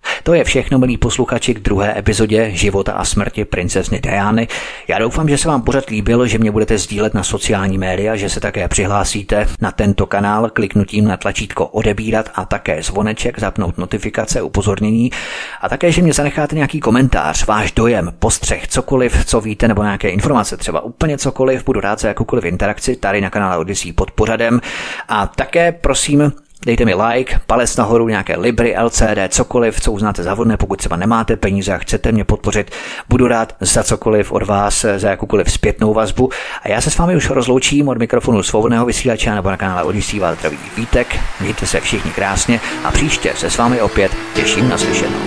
To je všechno, milí posluchači, k druhé epizodě Života a smrti princezny Diany. Já doufám, že se vám pořad líbil, že mě budete sdílet na sociální média, že se také přihlásíte na tento kanál kliknutím na tlačítko odebírat a také zvoneček, zapnout notifikace, upozornění a také, že mě zanecháte nějaký komentář, váš dojem, postřeh, cokoliv, co víte, nebo nějaké informace, třeba úplně cokoliv, budu rád za jakoukoliv interakci tady na kanále Odyssey pod pořadem. A také prosím, dejte mi like, palec nahoru, nějaké libry, L C D, cokoliv, co uznáte za vhodné, pokud třeba nemáte peníze a chcete mě podpořit, budu rád za cokoliv od vás, za jakoukoliv zpětnou vazbu. A já se s vámi už rozloučím od mikrofonu svobodného vysílače nebo na kanále Odyssey vás zdraví Vítek, mějte se všichni krásně a příště se s vámi opět těším na slyšenou.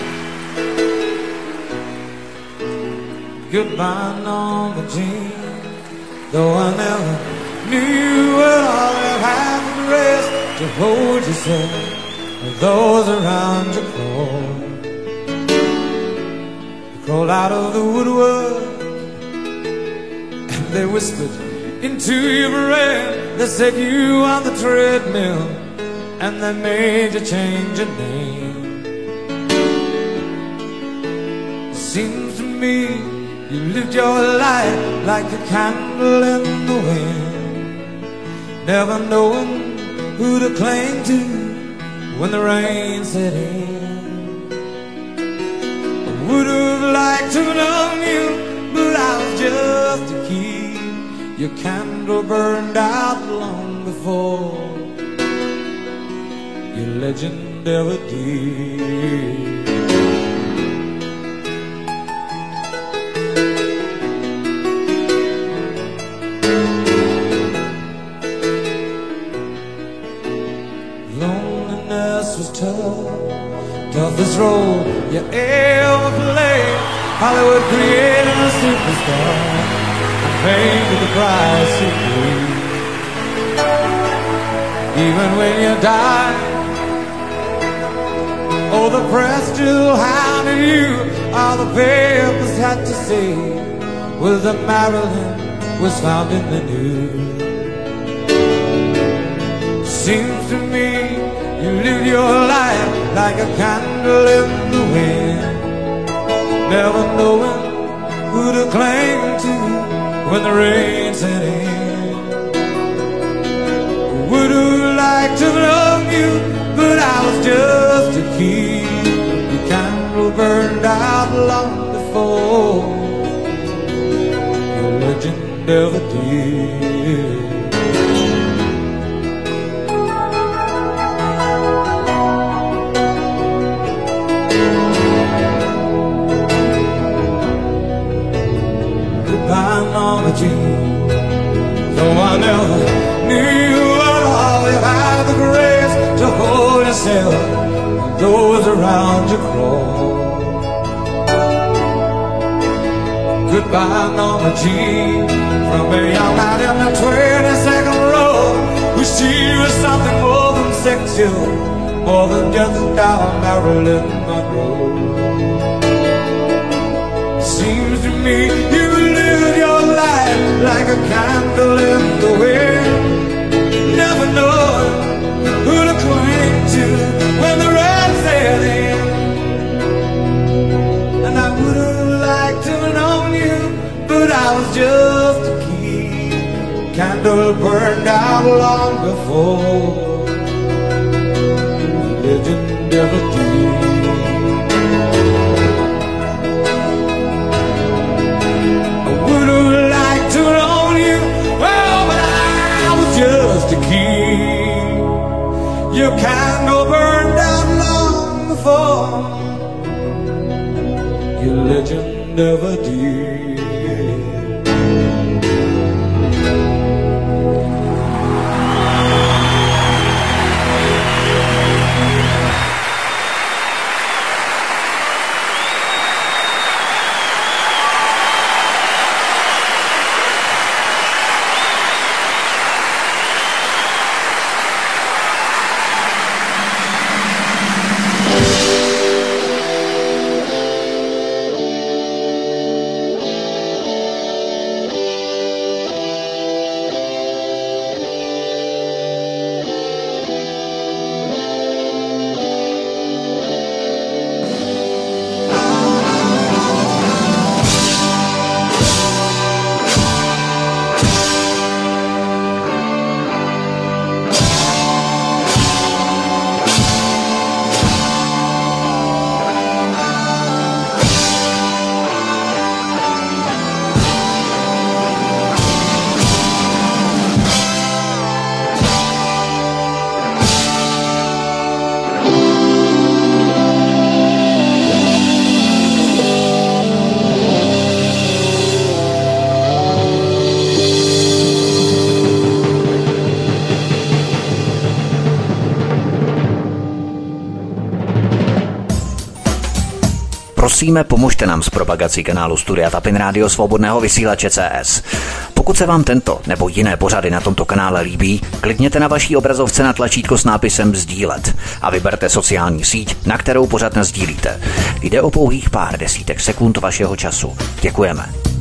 Goodbye, Norma Jean, though I never knew what all you had to rest. To hold yourself and those around you crawl. You crawled out of the woodwork and they whispered into your brain. They set you on the treadmill and they made you change your name. It seems to me you lived your life like a candle in the wind, never knowing who to cling to when the rain set in. I would have liked to have known you, but I was just a kid. Your candle burned out long before your legend ever did. Was tough, toughest role you ever played. Hollywood created a superstar and paid with the price you paid. Even when you died, oh, the press still hounded you. All the papers had to say was that Marilyn was found in the news. Seems to me you lived your life like a candle in the wind, never knowing who to cling to when the rain set in. Would have liked to love you, but I was just a kid. Your candle burned out long before your legend ever did. Norma Jean, though I never knew at all, you had the grace to hold yourself and those around you crawl. Goodbye, Norma Jean, from a young man in the twenty-second row, who she was something more than sexual, more than just down Marilyn Monroe. Seems to me you lived your life like a candle in the wind, never knowing who to cling to when the rain set in. And I would have liked to have known you, but I was just a kid. Candle burned out long before legend ever did. Your candle burned out long before your legend ever did. Prosíme, pomožte nám s propagací kanálu Studia Tapin Rádio Svobodného vysílače C S. Pokud se vám tento nebo jiné pořady na tomto kanále líbí, klikněte na vaší obrazovce na tlačítko s nápisem sdílet a vyberte sociální síť, na kterou pořad nasdílíte. Jde o pouhých pár desítek sekund vašeho času. Děkujeme.